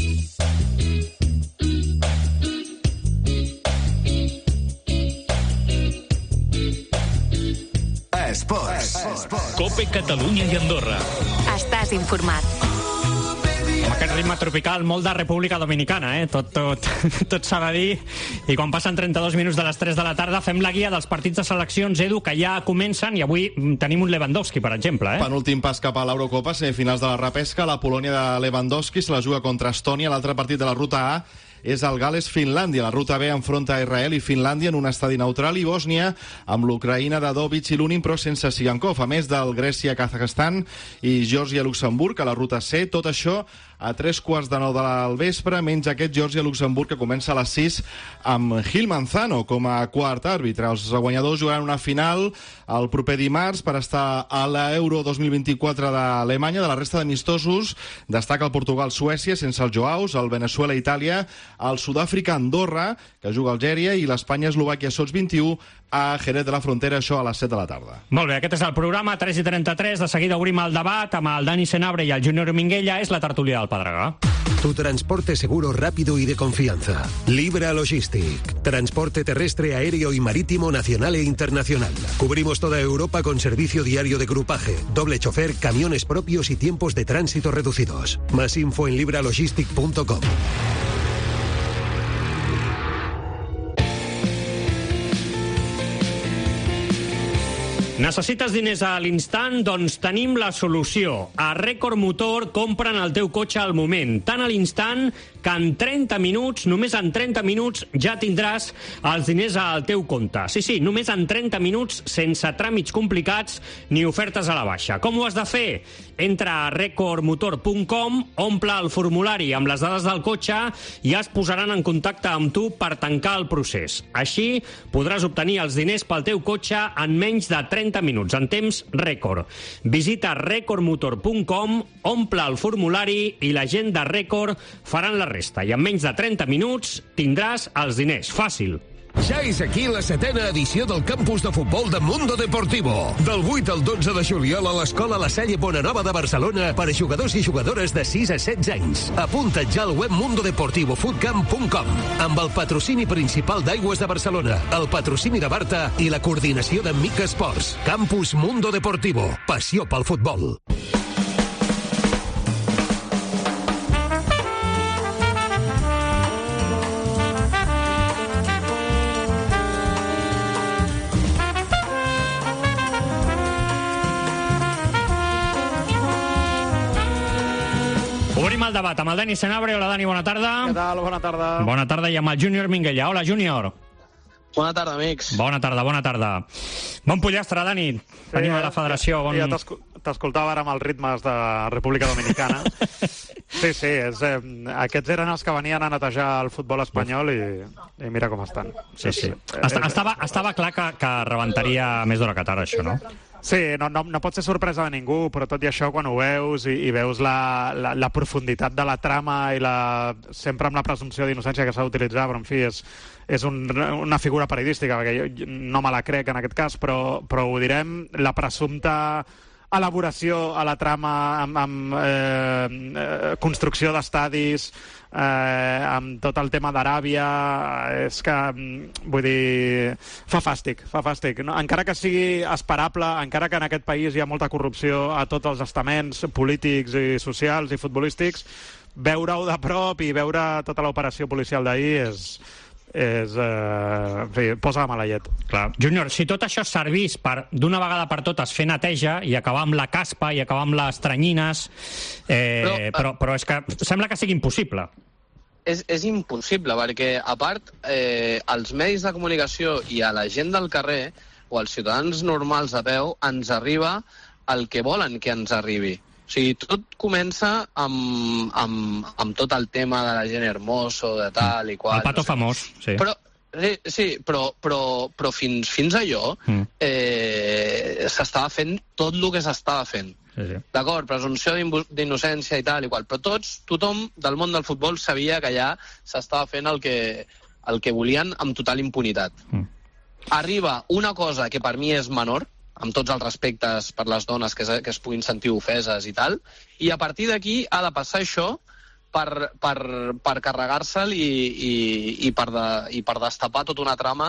Esports. Esports. Cope Catalunya i Andorra. Estàs informat. Amb aquest ritme tropical, molt de República Dominicana, eh? Tot, tot, tot s'ha de dir. I quan passen trenta-dos minuts de les tres de la tarda, fem la guia dels partits de seleccions, Edu, que ja comencen, i avui tenim un Lewandowski, per exemple, eh? Penúltim pas cap a l'Eurocopa, semifinals de la repesca. La Polònia de Lewandowski se la juga contra Estònia. L'altre partit de la ruta A és el Gales-Finlàndia. La ruta B enfronta Israel i Finlàndia en un estadi neutral, i Bòsnia amb l'Ucraïna de Dovic i Lunin, però sense Sigankov, a més del Grècia-Kazakhstan i Geòrgia-Luxemburg a la ruta C. Tot això a tres quarts de nou del vespre, menys aquest Geòrgia-Luxemburg que comença a les sis amb Gil Manzano com a quart àrbitre. Els guanyadors jugaran una final el proper dimarts per estar a l'Euro dos mil vint-i-quatre d'Alemanya. De la resta d'amistosos destaca el Portugal-Suècia sense el Joaus, el Veneçuela-Itàlia, el Sud-àfrica-Andorra, que juga a Algèria, i l'Espanya-Eslovàquia sots vint-i-u a Jerez de la Frontera, això a les set de la tarda. Molt bé, aquest és el programa, tres i trenta-tres. De seguida obrim el debat amb el Dani Senabre i el Júnior Minguella. És la tertúlia del Pedregà. Tu transporte seguro, rápido y de confianza. Libra Logistic. Transporte terrestre, aéreo y marítimo nacional e internacional. Cubrimos toda Europa con servicio diario de grupaje, doble chofer, camiones propios y tiempos de tránsito reducidos. Más info en libralogistic punto com. Necessites diners a l'instant? Doncs tenim la solució. A Record Motor compren el teu cotxe al moment, tant a l'instant que en trenta minuts, només en trenta minuts, ja tindràs els diners al teu compte. Sí, sí, només en trenta minuts, sense tràmits complicats ni ofertes a la baixa. Com ho has de fer? Entra a record motor punt com, omple el formulari amb les dades del cotxe i es posaran en contacte amb tu per tancar el procés. Així podràs obtenir els diners pel teu cotxe en menys de trenta minuts, en temps rècord. Visita record motor punt com, omple el formulari i la gent de Record faran la resta. I en menys de trenta minuts tindràs els diners. Fàcil. Ja és aquí la setena edició del campus de futbol de Mundo Deportivo. Del vuit al dotze de juliol a l'Escola La Salle Bonanova de Barcelona per a jugadors i jugadores de sis a setze anys. Apunta't ja al web mundo deportivo footcamp punt com amb el patrocini principal d'Aigües de Barcelona, el patrocini de Barta i la coordinació de Mica Esports. Campus Mundo Deportivo. Passió pel futbol. Obrim el debat amb el Dani Senabre. Hola, Dani, bona tarda. Què tal? Bona tarda. Bona tarda, i amb el Júnior Minguella. Hola, Júnior. Bona tarda, amics. Bona tarda, bona tarda. Bon pollastre, Dani. Venim ja, de la federació. Bon... Ja t'escoltava ara amb els ritmes de República Dominicana. Sí, sí, és, eh, aquests eren els que venien a netejar el futbol espanyol i, i mira com estan. Sí, sí. Estava, estava clar que, que rebentaria més d'hora que tard, això, no? Sí, no, no, no pot ser sorpresa de ningú, però tot i això, quan ho veus i, i veus la, la, la profunditat de la trama i la, sempre amb la presumpció d'innocència que s'ha d'utilitzar, però en fi, és, és un, una figura periodística, perquè jo no me la crec en aquest cas, però, però ho direm, la presumpta elaboració a la trama amb, amb eh, construcció d'estadis, eh, amb tot el tema d'Aràbia, és que, vull dir, fa fàstic, fa fàstic. No? Encara que sigui esperable, encara que en aquest país hi ha molta corrupció a tots els estaments polítics i socials i futbolístics, veure-ho de prop i veure tota l'operació policial d'ahir és... és, eh, en fi, posa la mala llet. Clar. Júnior, si tot això servís per d'una vegada per totes fer neteja i acabar amb la caspa i acabar amb les tranyines, eh, però, però, però és que sembla que sigui impossible. És, és impossible, perquè a part eh, als medis de comunicació i a la gent del carrer o als ciutadans normals a peu ens arriba el que volen que ens arribi. O sigui, tot comença amb, amb, amb tot el tema de la gent hermoso, de tal i qual... El pato no sé. famós, sí. Però, sí, sí però, però, però fins, fins allò mm. eh, s'estava fent tot el que s'estava fent. Sí, sí. D'acord, presumpció d'innocència i tal i qual, però tots, tothom del món del futbol sabia que allà s'estava fent el que, el que volien amb total impunitat. Mm. Arriba una cosa que per mi és menor, amb tots els respectes per les dones que es, que es puguin sentir ofeses i tal, i a partir d'aquí ha de passar això per, per, per carregar-se'l i, i, i, per de, i per destapar tota una trama,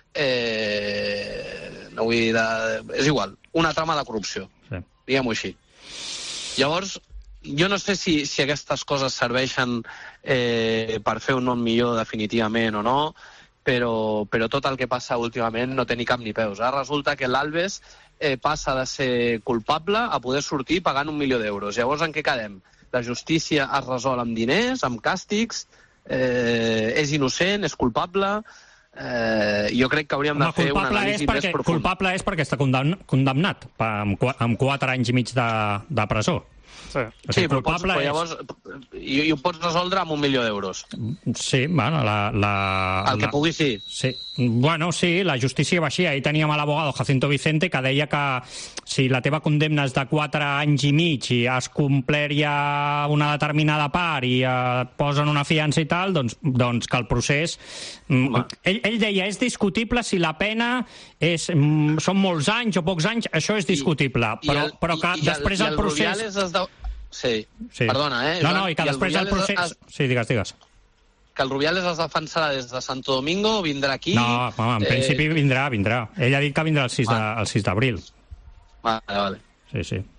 eh, no vull dir, de, és igual, una trama de corrupció, sí. Diguem-ho així. Llavors, jo no sé si, si aquestes coses serveixen eh, per fer un nom millor definitivament o no, Però, però tot el que passa últimament no té ni cap ni peus. Ara resulta que l'Albes eh, passa de ser culpable a poder sortir pagant un milió d'euros. Llavors, en què quedem? La justícia es resol amb diners, amb càstigs, eh, és innocent, és culpable... Eh, jo crec que hauríem Home, de fer un anàlisi perquè, més profund. Culpable és perquè està condemnat amb, amb quatre anys i mig de, de presó. Sí, sí però, pots, però llavors i, i ho pots resoldre amb un milió d'euros. Sí, bueno, la... la el que la... pugui sí. Sí. Bueno, sí, la justícia va així. Ahir teníem a l'abogado Jacinto Vicente que deia que si la teva condemna és de quatre anys i mig i has complert ja una determinada part i et posen una fiança i tal, doncs, doncs que el procés... Ell, ell deia, és discutible si la pena és, són molts anys o pocs anys, això és discutible, I, però, i el, però que i, després i el, el i el procés... Rubiales es de... Sí. sí, perdona, eh? No, no, i que I després el, el procés... Es... Sí, digues, digues. Que el Rubiales es defensarà des de Santo Domingo, vindrà aquí... No, home, en eh... principi vindrà, vindrà. Ell ha dit que vindrà el sis d'abril. Vale, vale. Sí, sí.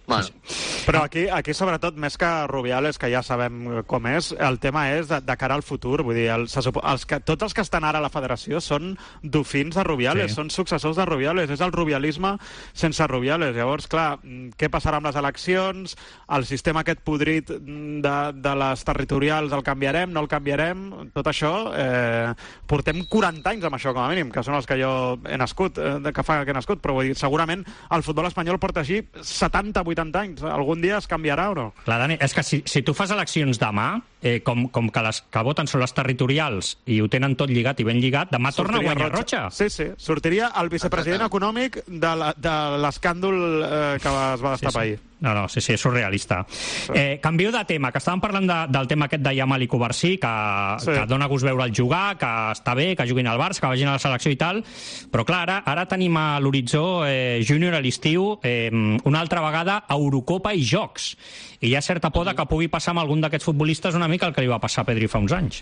Bueno. Però aquí, aquí sobretot, més que Rubiales, que ja sabem com és, el tema és de, de cara al futur. Vull dir, el, els que, tots els que estan ara a la federació són dofins de Rubiales, sí. Són successors de Rubiales, és el rubialisme sense Rubiales. Llavors, clar, què passarà amb les eleccions? El sistema aquest podrit de, de les territorials el canviarem, no el canviarem? Tot això, eh, portem quaranta anys amb això, com a mínim, que són els que jo he nascut, eh, que fa que he nascut, però vull dir, segurament el futbol espanyol porta així setanta, vuitanta anys. Algun dia es canviarà o no? Clar, Dani, és que si, si tu fas eleccions demà, eh, com, com que les que voten són les territorials i ho tenen tot lligat i ben lligat, demà torna a guanyar Rocha. Sí, sí. Sortiria el vicepresident econòmic de l'escàndol eh, que es va destapar ahir. No, no, sí, sí, és surrealista. Eh, canvio de tema, que estàvem parlant de, del tema aquest de Yamal i Covarsí, que, sí. que dona gust veure el jugar, que està bé, que juguin al Barça, que vagin a la selecció i tal, però clar, ara, ara tenim a l'horitzó eh, júnior a l'estiu, eh, una altra vegada Eurocopa i Jocs. I hi ha certa por de que pugui passar amb algun d'aquests futbolistes una mica el que li va passar a Pedri fa uns anys.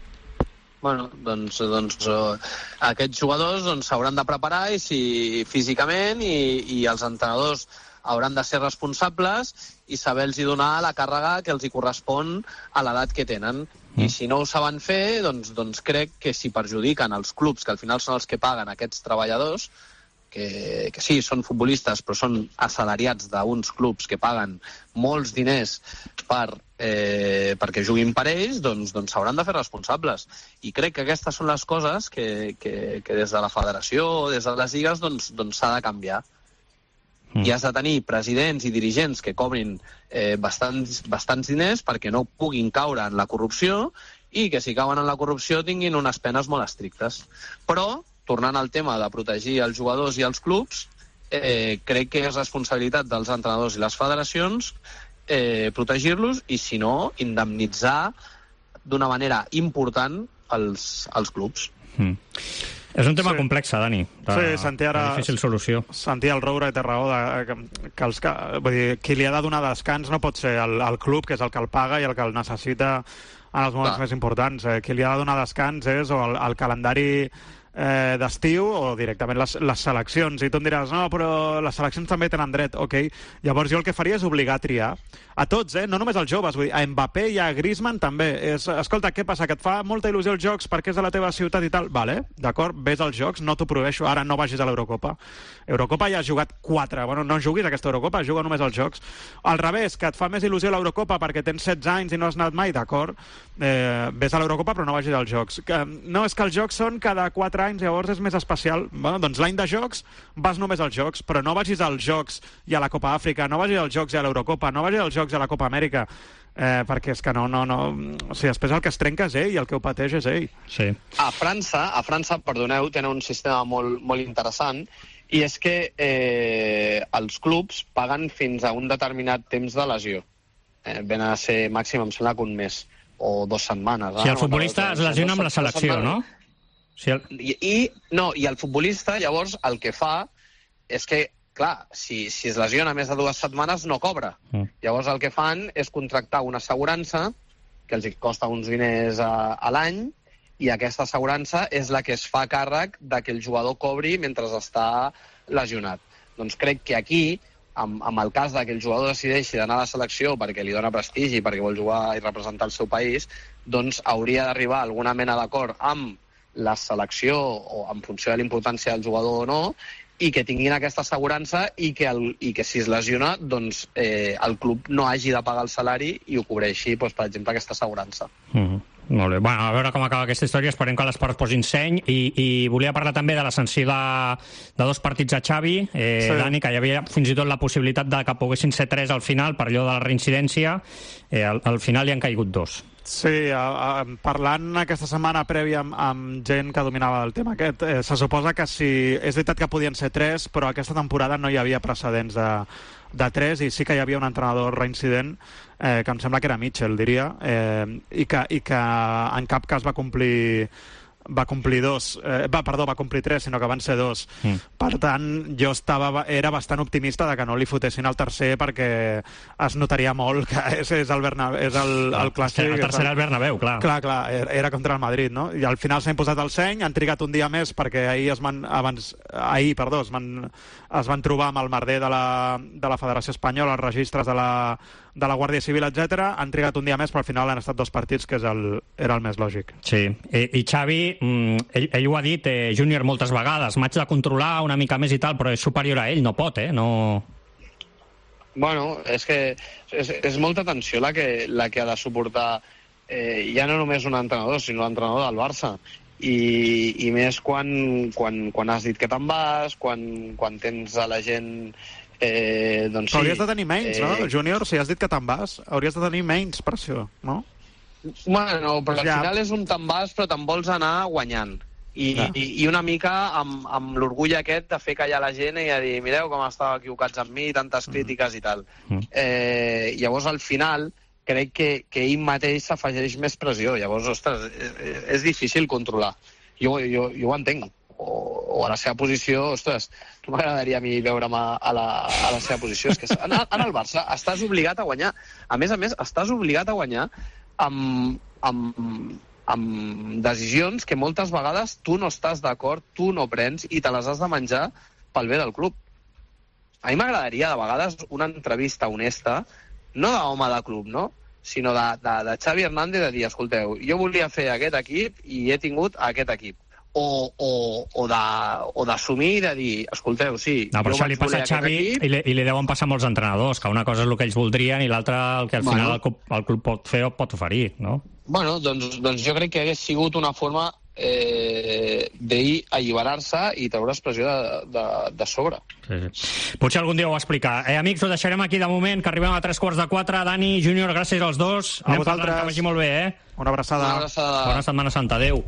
Bueno, doncs, doncs uh, aquests jugadors s'hauran doncs, de preparar i si, físicament i, i els entrenadors hauran de ser responsables i saber-los donar la càrrega que els hi correspon a l'edat que tenen. Mm. I si no ho saben fer, doncs, doncs crec que si perjudiquen els clubs, que al final són els que paguen aquests treballadors, que, que sí, són futbolistes, però són assalariats d'uns clubs que paguen molts diners per, eh, perquè juguin per ells, doncs doncs s'hauran de fer responsables. I crec que aquestes són les coses que, que, que des de la federació o des de les lligues doncs, doncs s'ha de canviar. I has de tenir presidents i dirigents que cobrin eh, bastants, bastants diners perquè no puguin caure en la corrupció i que si cauen en la corrupció tinguin unes penes molt estrictes. Però, tornant al tema de protegir els jugadors i els clubs, eh, crec que és responsabilitat dels entrenadors i les federacions eh, protegir-los i, si no, indemnitzar d'una manera important els, els clubs. Mm. És un tema sí. complex, Dani. De, sí, Santi, ara... De difícil solució. Santi, el Roure té raó de, que, que els, que, vull dir, qui li ha de donar descans no pot ser el, el club, que és el que el paga i el que el necessita en els moments Clar. més importants. Eh, qui li ha de donar descans és o el, el calendari eh, d'estiu o directament les, les seleccions. I tu em diràs, no, però les seleccions també tenen dret. Ok, llavors jo el que faria és obligar a triar. A tots, eh? No només als joves, vull dir, a Mbappé i a Griezmann també. És, escolta, què passa? Que et fa molta il·lusió els jocs perquè és de la teva ciutat i tal. Vale, d'acord, ves als jocs, no t'ho prohibeixo, ara no vagis a l'Eurocopa. Eurocopa ja has jugat quatre, bueno, no juguis aquesta Eurocopa, juga només als jocs. Al revés, que et fa més il·lusió l'Eurocopa perquè tens setze anys i no has anat mai, d'acord, eh, ves a l'Eurocopa però no vagis als jocs. Que, no, és que els jocs són cada quatre anys, llavors és més especial. Bueno, doncs l'any de jocs vas només als jocs, però no vagis als jocs i a la Copa Àfrica, no vagis als jocs i a l'Eurocopa, no vagis als jocs a la Copa Amèrica, eh, perquè és que no, no, no... O sigui, després el que es trenca és ell i el que ho pateix és ell. Sí. A França, a França, perdoneu, tenen un sistema molt, molt interessant i és que eh, els clubs paguen fins a un determinat temps de lesió. Eh, ven a ser màxim, em sembla que un mes o dues setmanes. Si el futbolista es lesiona amb la selecció, no? Si el... I, i, no, i el futbolista, llavors, el que fa és que clar, si, si es lesiona més de dues setmanes no cobra. Mm. Llavors el que fan és contractar una assegurança que els costa uns diners a, a l'any i aquesta assegurança és la que es fa càrrec de que el jugador cobri mentre està lesionat. Doncs crec que aquí, amb, amb el cas de que el jugador decideixi d'anar a la selecció perquè li dona prestigi, perquè vol jugar i representar el seu país, doncs hauria d'arribar a alguna mena d'acord amb la selecció o en funció de la importància del jugador o no, i que tinguin aquesta assegurança i que, el, i que si es lesiona doncs, eh, el club no hagi de pagar el salari i ho cobreixi, doncs, per exemple, aquesta assegurança. Mm-hmm. Molt bé. Bueno, a veure com acaba aquesta història, esperem que l'esport posin seny i, i volia parlar també de la sanció de, de dos partits a Xavi, eh, sí. Dani, que hi havia fins i tot la possibilitat de que poguessin ser tres al final per allò de la reincidència, eh, al, al final hi han caigut dos. Sí, a, a, parlant aquesta setmana prèvia amb, amb gent que dominava el tema aquest, eh, se suposa que si... És veritat que podien ser tres, però aquesta temporada no hi havia precedents de, de tres i sí que hi havia un entrenador reincident, eh, que em sembla que era Mitchell, diria, eh, i, que, i que en cap cas va complir va complir dos, eh, va, perdó, va complir tres, sinó que van ser dos. Mm. Per tant, jo estava, era bastant optimista de que no li fotessin el tercer, perquè es notaria molt que és, és el, Bernabéu, és el, el clàssic. El tercer al Bernabéu, clar. Clar, clar, era contra el Madrid, no? I al final s'han posat el seny, han trigat un dia més perquè ahir es van, abans, ahir, perdó, es van, es van trobar amb el merder de la, de la Federació Espanyola, els registres de la, de la Guàrdia Civil, etcètera. Han trigat un dia més, però al final han estat dos partits, que és el, era el més lògic. Sí, i, i Xavi, ell, ell ho ha dit, eh, Júnior, moltes vegades, m'haig de controlar una mica més i tal, però és superior a ell, no pot, eh? No... Bueno, és que és, és molta tensió la que, la que ha de suportar eh, ja no només un entrenador, sinó l'entrenador del Barça. I, i més quan, quan, quan has dit que te'n vas, quan, quan tens a la gent... Eh, doncs sí, hauries de tenir menys, eh... no, Júnior? Si has dit que te'n vas, hauries de tenir menys pressió, no? Bueno, però ja. Al final és un te'n vas, però te'n vols anar guanyant. I, ja. i, i una mica amb, amb l'orgull aquest de fer callar la gent i a dir, mireu com estava equivocats amb mi, tantes crítiques mm. i tal. Mm. Eh, llavors, al final, crec que, que ell mateix s'afegeix més pressió. Llavors, ostres, és, és difícil controlar. Jo, jo, jo ho entenc. O, o a la seva posició, ostres, no m'agradaria a mi veure'm a, a, la, a la seva posició. És que en, en el Barça estàs obligat a guanyar. A més a més, estàs obligat a guanyar amb, amb, amb decisions que moltes vegades tu no estàs d'acord, tu no prens i te les has de menjar pel bé del club. A mi m'agradaria, de vegades, una entrevista honesta, no d'home de club, no?, sinó de, de, de Xavi Hernández, de dir, escolteu, jo volia fer aquest equip i he tingut aquest equip. O, o, o d'assumir i de dir, escolteu, sí... No, però això li passa a Xavi i li, i li deuen passar molts entrenadors, que una cosa és el que ells voldrien i l'altra el que al bueno. final el club, el club pot fer o pot oferir, no? Bueno, doncs, doncs jo crec que hagués sigut una forma eh, d'ell alliberar-se i treure expressió de, de, de sobre. Sí, sí. Potser algun dia ho explicar. Eh, amics, ho deixarem aquí de moment, que arribem a tres quarts de quatre. Dani, Júnior, gràcies als dos. A Anem vosaltres. Parlant, que vagi molt bé, eh? Una abraçada. Una abraçada. Bona Setmana Santa. Adéu.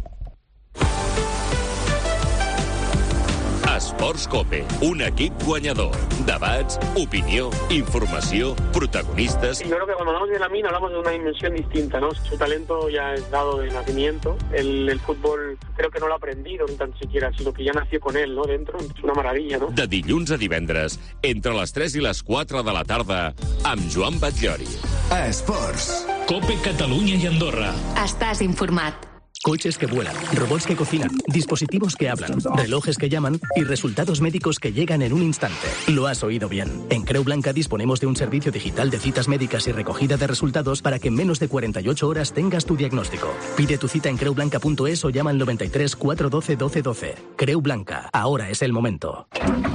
Esports Cope, un equip guanyador. Debats, opinió, informació, protagonistas. Yo creo que cuando hablamos de Lamine hablamos de una dimensión distinta, ¿no? Su talento ya es dado de nacimiento. El, el fútbol creo que no lo ha aprendido ni tan siquiera, sino que ya nació con él, ¿no? Dentro. Es una maravilla, ¿no? De dilluns a divendres, entre les tres i les quatre de la tarda, amb Joan Batllori. Esports. Cope Catalunya i Andorra. Estàs informat. Coches que vuelan, robots que cocinan, dispositivos que hablan, relojes que llaman y resultados médicos que llegan en un instante. Lo has oído bien. En Creu Blanca disponemos de un servicio digital de citas médicas y recogida de resultados para que en menos de cuarenta y ocho horas tengas tu diagnóstico. Pide tu cita en creu blanca punto es o llama al noventa y tres, cuatrocientos doce, doce doce. Creu Blanca. Ahora es el momento.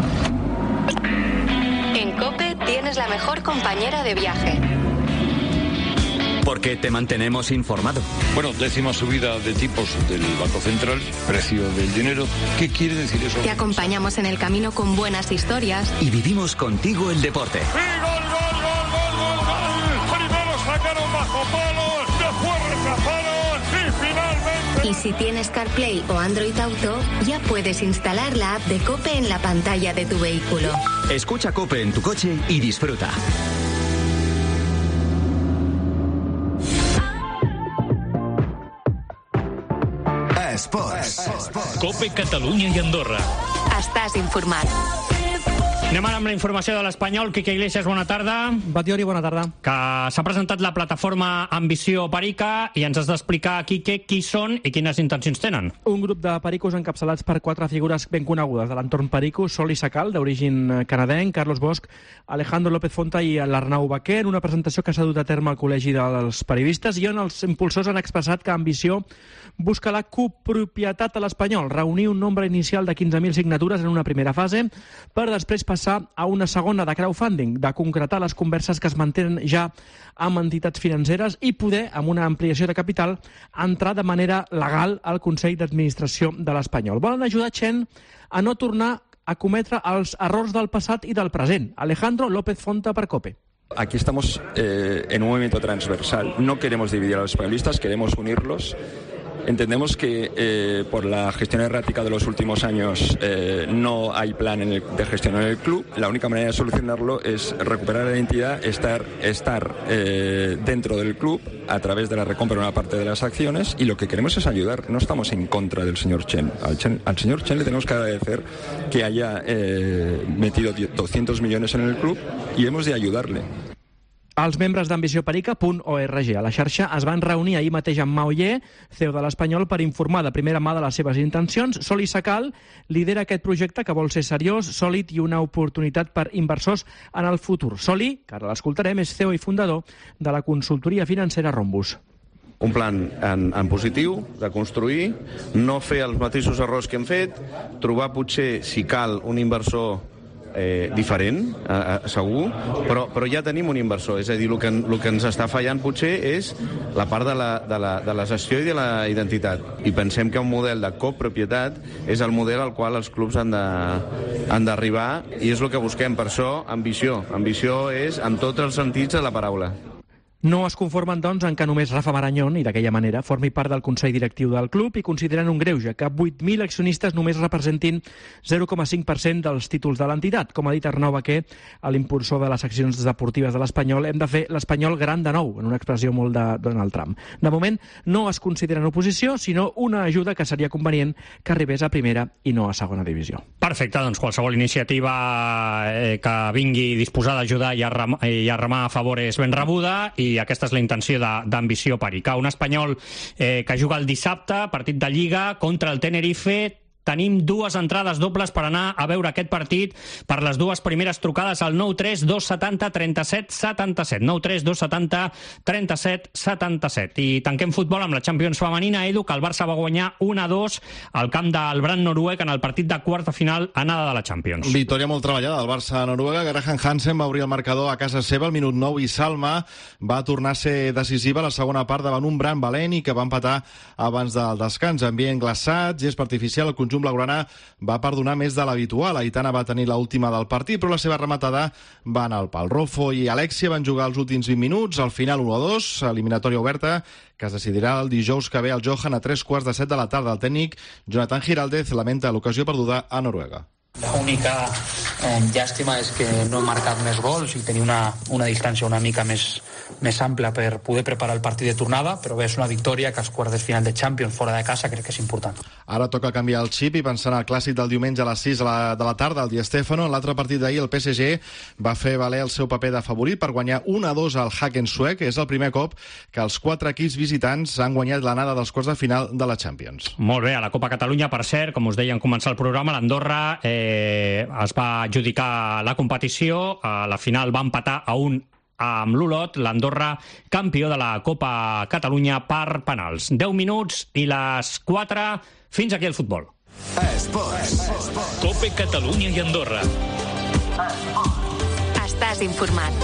En COPE tienes la mejor compañera de viaje. Porque te mantenemos informado. Bueno, décima subida de tipos del Banco Central, precio del dinero. ¿Qué quiere decir eso? Te acompañamos en el camino con buenas historias. Y vivimos contigo el deporte. ¡Y gol, gol, gol, gol, gol, gol! Primero sacaron bajo palo, después rechazaron y finalmente... Y si tienes CarPlay o Android Auto, ya puedes instalar la app de COPE en la pantalla de tu vehículo. Escucha COPE en tu coche y disfruta. Esports. Cope Catalunya i Andorra. Estàs informat. Anem ara amb la informació de l'Espanyol. Quique Iglesias, bona tarda. Batiori, bona tarda. Que s'ha presentat la plataforma Ambició Perica i ens has d'explicar, Quique, qui són i quines intencions tenen. Un grup de pericos encapçalats per quatre figures ben conegudes de l'entorn perico, Sol i Sacal, d'origen canadenc, Carlos Bosch, Alejandro López Fonta i l'Arnau Baquer, una presentació que s'ha dut a terme al Col·legi dels Periodistes i on els impulsors han expressat que Ambició busca la copropietat a l'Espanyol, reunir un nombre inicial de quinze mil signatures en una primera fase per després passar a una segona de crowdfunding, de concretar les converses que es mantenen ja amb entitats financeres i poder, amb una ampliació de capital, entrar de manera legal al Consell d'Administració de l'Espanyol. Volen ajudar Chen a no tornar a cometre els errors del passat i del present. Alejandro López Fonta per COPE. Aquí estamos eh, en un movimiento transversal. No queremos dividir a los españolistas, queremos unirlos. Entendemos que eh, por la gestión errática de los últimos años eh, no hay plan en el, de gestionar el club. La única manera de solucionarlo es recuperar la identidad, estar, estar eh, dentro del club a través de la recompra de una parte de las acciones, y lo que queremos es ayudar. No estamos en contra del señor Chen. Al, Chen, al señor Chen le tenemos que agradecer que haya eh, metido doscientos millones en el club y hemos de ayudarle. Els membres d'ambició perica punt org a la xarxa es van reunir ahir mateix amb Maoyer, C E O de l'Espanyol, per informar de primera mà de les seves intencions. Soli Sacal lidera aquest projecte que vol ser seriós, sòlid i una oportunitat per inversors en el futur. Soli, que ara l'escoltarem, és C E O i fundador de la consultoria financera Rhombus. Un plan en, en positiu, de construir, no fer els mateixos errors que hem fet, trobar potser, si cal, un inversor Eh, diferent, eh, segur, però, però ja tenim un inversor. És a dir, el que, el que ens està fallant potser és la part de la, de, la, de la gestió i de la identitat. I pensem que un model de copropietat és el model al qual els clubs han de, han d'arribar, i és el que busquem. Per això, ambició. Ambició és en tots els sentits de la paraula. No es conformen, doncs, en que només Rafa Marañón, i d'aquella manera, formi part del Consell Directiu del club, i consideren un greuge que vuit mil accionistes només representin zero coma cinc per cent dels títols de l'entitat. Com ha dit Arnau Baquer, l'impulsor de les accions deportives de l'Espanyol, hem de fer l'Espanyol gran de nou, en una expressió molt de Donald Trump. De moment, no es consideren oposició, sinó una ajuda que seria convenient que arribés a primera i no a segona divisió. Perfecte, doncs qualsevol iniciativa eh, que vingui disposada a ajudar i a, rem i a remar a favor és ben rebuda, i i aquesta és la intenció d'ambició perica. Un Espanyol eh, que juga el dissabte, partit de Lliga, contra el Tenerife. Tenim dues entrades dobles per anar a veure aquest partit per les dues primeres trucades al nou tres dos setanta trenta-set setanta-set. nou tres dos setanta trenta-set setanta-set. I tanquem futbol amb la Champions femenina, Edu, que el Barça va guanyar un a dos al camp del Brann Noruec en el partit de quarta final anada de la Champions. Victòria molt treballada del Barça a Noruega. Graham Hansen va obrir el marcador a casa seva al minut nou i Salma va tornar a ser decisiva a la segona part davant un Brann valent i que va empatar abans del descans. Ambient glaçat, gest artificial, el conjunt blaugrana va perdonar més de l'habitual. Aitana va tenir l'última del partit, però la seva rematada va anar al pal. Rofo i Alexia van jugar els últims vint minuts, al final un a dos, eliminatòria oberta, que es decidirà el dijous que ve al Johan a tres quarts de set de la tarda. El tècnic Jonathan Giraldez lamenta l'ocasió perduda a Noruega. L'única eh, llàstima és que no he marcat més gols i tenir una, una distància una mica més, més ampla per poder preparar el partit de tornada, però bé, és una victòria que als quarts de final de Champions fora de casa crec que és important. Ara toca canviar el xip i pensar en el clàssic del diumenge a les sis de la, de la tarda, el Di Stéfano. En l'altre partit d'ahir el P S G va fer valer el seu paper de favorit per guanyar un a dos al Haken suec. És el primer cop que els quatre equips visitants han guanyat l'anada dels quarts de final de la Champions. Molt bé, a la Copa Catalunya, per cert, com us deia en començar el programa, l'Andorra eh, es va adjudicar la competició. A la final va empatar a un amb l'Olot, l'Andorra campió de la Copa Catalunya per penals. deu minuts i les quatre. Fins aquí el futbol. Esports. Cope Catalunya i Andorra. Estàs informat.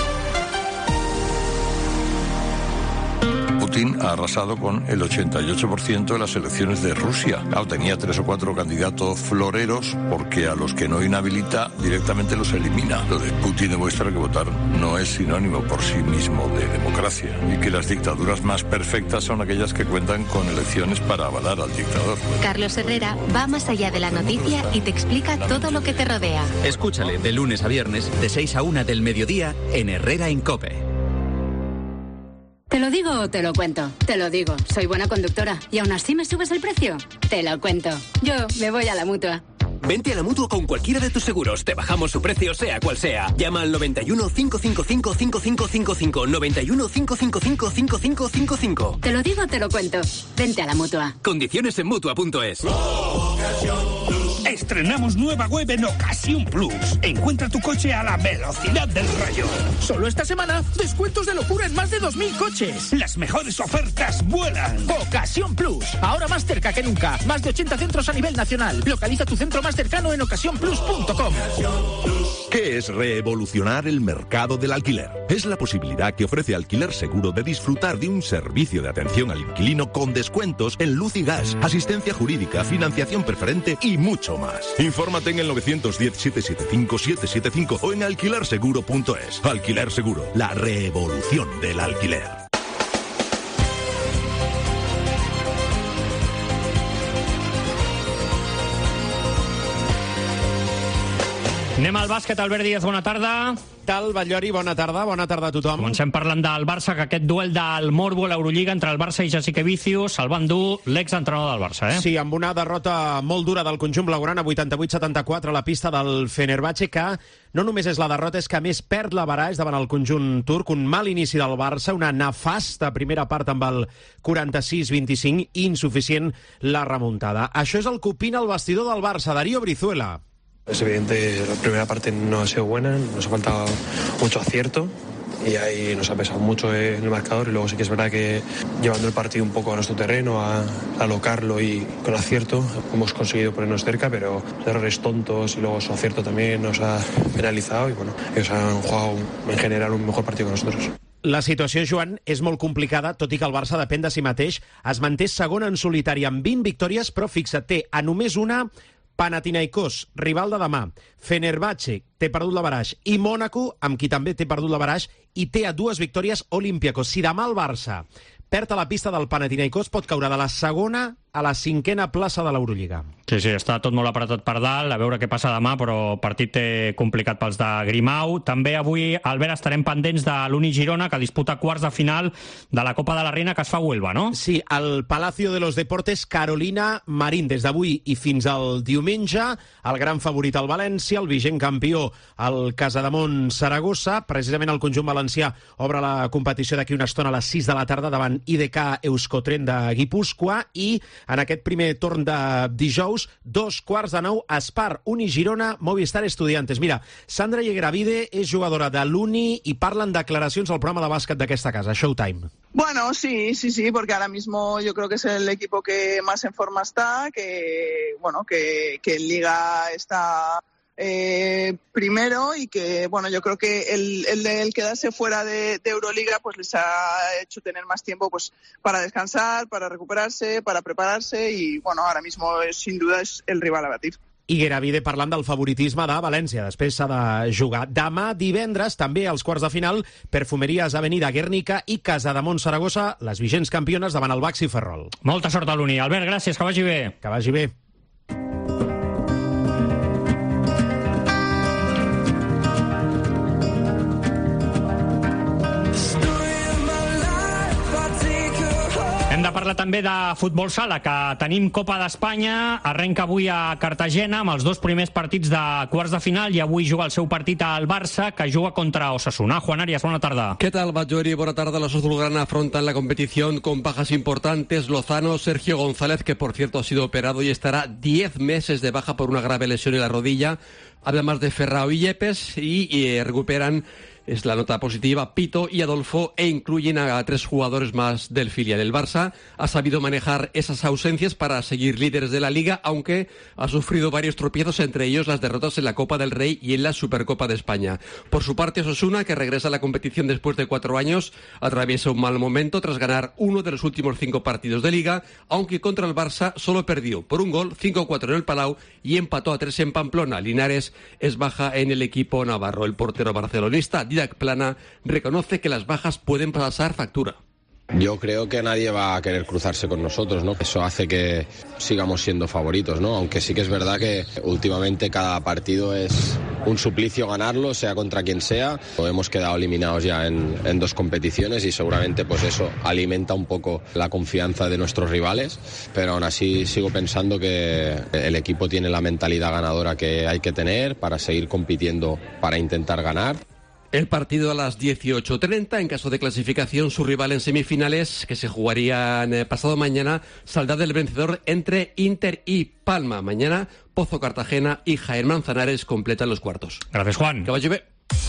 Putin ha arrasado con el ochenta y ocho por ciento de las elecciones de Rusia. Claro, tenía tres o cuatro candidatos floreros porque a los que no inhabilita directamente los elimina. Lo de Putin demuestra que votar no es sinónimo por sí mismo de democracia y que las dictaduras más perfectas son aquellas que cuentan con elecciones para avalar al dictador. Carlos Herrera va más allá de la noticia y te explica todo lo que te rodea. Escúchale de lunes a viernes de seis a una del mediodía en Herrera en COPE. ¿Te lo digo o te lo cuento? Te lo digo, soy buena conductora. ¿Y aún así me subes el precio? Te lo cuento. Yo me voy a la Mutua. Vente a la Mutua con cualquiera de tus seguros. Te bajamos su precio, sea cual sea. Llama al noventa y uno, cinco cinco cinco, cinco cinco cinco cinco. noventa y uno, cinco cinco cinco, cinco cinco cinco cinco. Te lo digo o te lo cuento. Vente a la Mutua. Condiciones en Mutua punto es. Estrenamos nueva web en Ocasión Plus. Encuentra tu coche a la velocidad del rayo. Solo esta semana, descuentos de locura en más de dos mil coches. Las mejores ofertas vuelan. Ocasión Plus. Ahora más cerca que nunca. Más de ochenta centros a nivel nacional. Localiza tu centro más cercano en ocasión plus punto com. ¿Qué es revolucionar el mercado del alquiler? Es la posibilidad que ofrece Alquiler Seguro de disfrutar de un servicio de atención al inquilino con descuentos en luz y gas, asistencia jurídica, financiación preferente y mucho más. Infórmate en el nueve uno cero, siete siete cinco, siete siete cinco o en alquiler seguro punto es. Alquiler Seguro, la revolución del alquiler. Anem al bàsquet, Albert Díaz, bona tarda. Tal, Batllori, bona tarda, bona tarda a tothom. Comencem parlant del Barça, que aquest duel del Morbo a l'Eurolliga entre el Barça i Jasikevičius el va endur l'exentrenador del Barça, eh? Sí, amb una derrota molt dura del conjunt blaugrana, vuitanta-vuit setanta-quatre a la pista del Fenerbahçe, que no només és la derrota, és que a més perd la baraix davant el conjunt turc, un mal inici del Barça, una nefasta primera part amb el quaranta-sis vint-i-cinc, insuficient la remuntada. Això és el que opina el vestidor del Barça, Darío Brizuela. Es evidente, la primera parte no ha sido buena, nos ha faltado mucho acierto y ahí nos ha pesado mucho en el marcador, y luego sí que es verdad que llevando el partido un poco a nuestro terreno, a, a alocarlo y con acierto hemos conseguido ponernos cerca, pero errores tontos y luego su acierto también nos ha penalizado y bueno, ellos han jugado en general un mejor partido que nosotros. La situació, Joan, és molt complicada, tot i que el Barça depèn de si mateix. Es manté segon en solitari amb vint victòries, però fixa't, té a només una Panathinaikos, rival de demà, Fenerbahçe, té perdut la baraix, i Mònaco, amb qui també té perdut la baraix, i té a dues victòries Olympiacos. Si demà el Barça perd a la pista del Panathinaikos, pot caure de la segona a la cinquena plaça de l'Eurolliga. Sí, sí, està tot molt apretat per dalt, a veure què passa demà, però partit té complicat pels de Grimau. També avui, Albert, estarem pendents de l'Uni Girona, que disputa quarts de final de la Copa de la Reina, que es fa a Huelva, no? Sí, al Palacio de los Deportes, Carolina Marín. Des d'avui i fins al diumenge, el gran favorit al València, el vigent campió al Casademont Saragossa. Precisament el conjunt valencià obre la competició d'aquí una estona a les sis de la tarda davant I D K Euskotren de Guipúscoa, i en aquest primer torn de dijous, dos quarts de nou, Espar, Uni Girona, Movistar Estudiantes. Mira, Sandra Yegeravide és jugadora de l'Uni i parlen declaracions al programa de bàsquet d'aquesta casa, Showtime. Bueno, sí, sí, sí, porque ahora mismo yo creo que es el equipo que más en forma está, que, bueno, que, que en Liga está Eh, primero, y que bueno, yo creo que el, el, el quedarse fuera de, de Euroliga pues les ha hecho tener más tiempo pues para descansar, para recuperarse, para prepararse, y bueno, ahora mismo sin duda es el rival a batir. I Gueravide parlant del favoritisme de València. Després s'ha de jugar. Demà divendres, també als quarts de final, Perfumeries Avenida Guernica i Casademont Saragossa, les vigents campiones davant el Baxi Ferrol. Molta sort a l'Uni. Albert, gràcies, que vagi bé. Que vagi bé. Hem de parlar també de futbol sala, que tenim Copa d'Espanya, arrenca avui a Cartagena amb els dos primers partits de quarts de final, i avui juga el seu partit al Barça, que juga contra Osasuna. Juan Arias, bona tarda. ¿Qué tal, Batllori? Buena tarde. Los azulgrana afrontan la competición con bajas importantes. Lozano, Sergio González, que por cierto ha sido operado y estará diez meses de baja por una grave lesión en la rodilla, además de Ferrao y Yepes, y, y recuperan, es la nota positiva, Pito y Adolfo, e incluyen a tres jugadores más del filial. El Barça ha sabido manejar esas ausencias para seguir líderes de la Liga, aunque ha sufrido varios tropiezos, entre ellos las derrotas en la Copa del Rey y en la Supercopa de España. Por su parte, Osasuna, que regresa a la competición después de cuatro años, atraviesa un mal momento tras ganar uno de los últimos cinco partidos de Liga, aunque contra el Barça solo perdió por un gol, cinco a cuatro en el Palau, y empató a tres en Pamplona. Linares es baja en el equipo navarro. El portero barcelonista, Didac Plana, reconoce que las bajas pueden pasar factura. Yo creo que nadie va a querer cruzarse con nosotros, ¿no? Eso hace que sigamos siendo favoritos, ¿no? Aunque sí que es verdad que últimamente cada partido es un suplicio ganarlo, sea contra quien sea. Hemos quedado eliminados ya en, en dos competiciones y seguramente pues eso alimenta un poco la confianza de nuestros rivales, pero aún así sigo pensando que el equipo tiene la mentalidad ganadora que hay que tener para seguir compitiendo, para intentar ganar. El partido a las dieciocho treinta, en caso de clasificación, su rival en semifinales, que se jugarían eh, pasado mañana, saldrá del vencedor entre Inter y Palma. Mañana, Pozo Cartagena y Jaén Manzanares completan los cuartos. Gracias, Juan. Que vaya bien.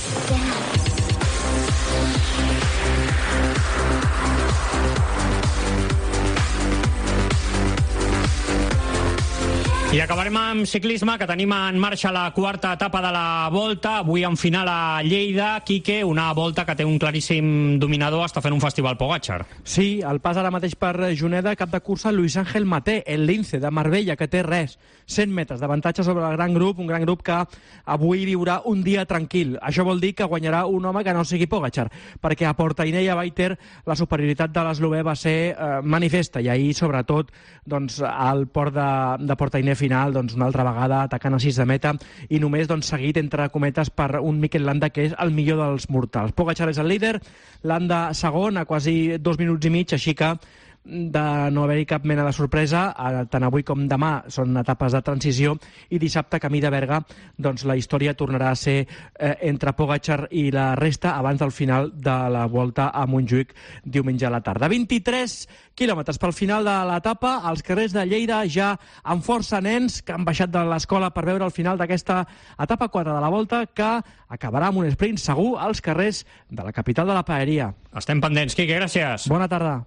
I acabarem amb ciclisme, que tenim en marxa la quarta etapa de la Volta, avui en final a Lleida. Quique, una Volta que té un claríssim dominador, està fent un festival Pogačar. Sí, el pas ara mateix per Juneda, cap de cursa Luis Ángel Maté, el lince de Marbella, que té res, cent metres d'avantatge sobre el gran grup, un gran grup que avui viurà un dia tranquil. Això vol dir que guanyarà un home que no sigui Pogačar, perquè a Portainer i a Baiter la superioritat de l'eslovè va ser eh, manifesta, i ahir sobretot doncs, al port de, de Portainer final, doncs, una altra vegada atacant a sis de meta i només doncs, seguit entre cometes per un Mikel Landa que és el millor dels mortals. Pogačar és el líder, Landa segon a quasi dos minuts i mig, així que de no haver-hi cap mena de sorpresa, tant avui com demà són etapes de transició i dissabte, camí de Berga, doncs la història tornarà a ser eh, entre Pogačar i la resta abans del final de la Volta a Montjuïc diumenge a la tarda. vint-i-tres quilòmetres pel final de l'etapa, als carrers de Lleida ja amb força nens que han baixat de l'escola per veure el final d'aquesta etapa quatre de la Volta que acabarà amb un sprint segur als carrers de la capital de la paeria. Estem pendents, Quique, gràcies. Bona tarda.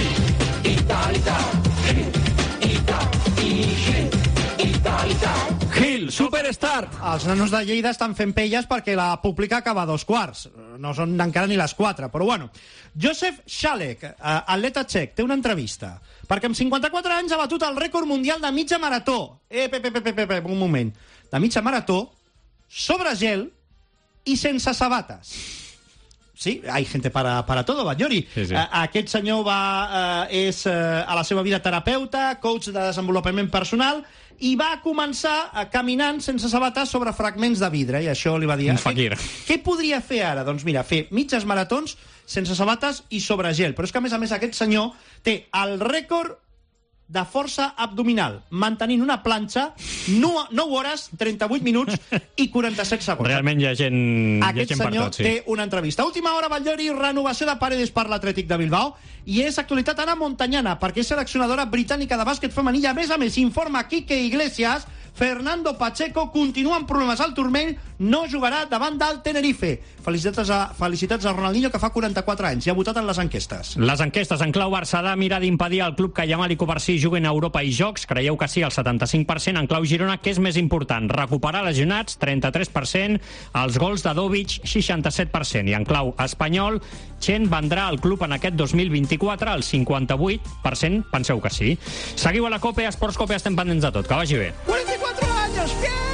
Gil, Superstar. Els nanos de Lleida estan fent pelles perquè la pública acaba a dos quarts. No són encara ni les quatre, però bueno. Josef Schalek, atleta txec, té una entrevista perquè amb cinquanta-quatre anys ha batut el rècord mundial de mitja marató. Eh, pe, pe, pe, pe, pe, un moment. De mitja marató, sobre gel i sense sabates. Sí, hay gente para, para todo, Batllori. Sí, sí. Uh, aquest senyor va, uh, és uh, a la seva vida terapeuta, coach de desenvolupament personal, i va començar uh, caminant sense sabates sobre fragments de vidre, i això li va dir... Un fakir. Què, què podria fer ara? Doncs mira, fer mitges maratons sense sabates i sobre gel. Però és que, a més a més, aquest senyor té el rècord de força abdominal, mantenint una planxa nou hores, trenta-vuit minuts i quaranta-set segons. Realment hi ha gent, Aquest hi ha gent senyor per tot, sí. té una entrevista. Última hora, Batllori, renovació de Paredes per l'Atlètic de Bilbao, i és actualitat Ana Montañana, perquè és seleccionadora britànica de bàsquet femení, i a més a més informa Quique Iglesias, Fernando Pacheco continua amb problemes al turmell, no jugarà davant del Tenerife. Felicitats a, felicitats a Ronaldinho, que fa quaranta-quatre anys i ha votat en les enquestes. Les enquestes en clau Barça de mirar d'impedir al club que Yamal i Covarsí juguen a Europa i Jocs. Creieu que sí, el setanta-cinc per cent. En clau Girona, què és més important? Recuperar lesionats, trenta-tres per cent. Els gols de Dovic, seixanta-set per cent. I en clau espanyol, Chen vendrà al club en aquest dos mil vint-i-quatre, el cinquanta-vuit per cent. Penseu que sí. Seguiu a la COPE, a Esports COPE, estem pendents de tot. Que vagi bé. quaranta-quatre anys, fiel!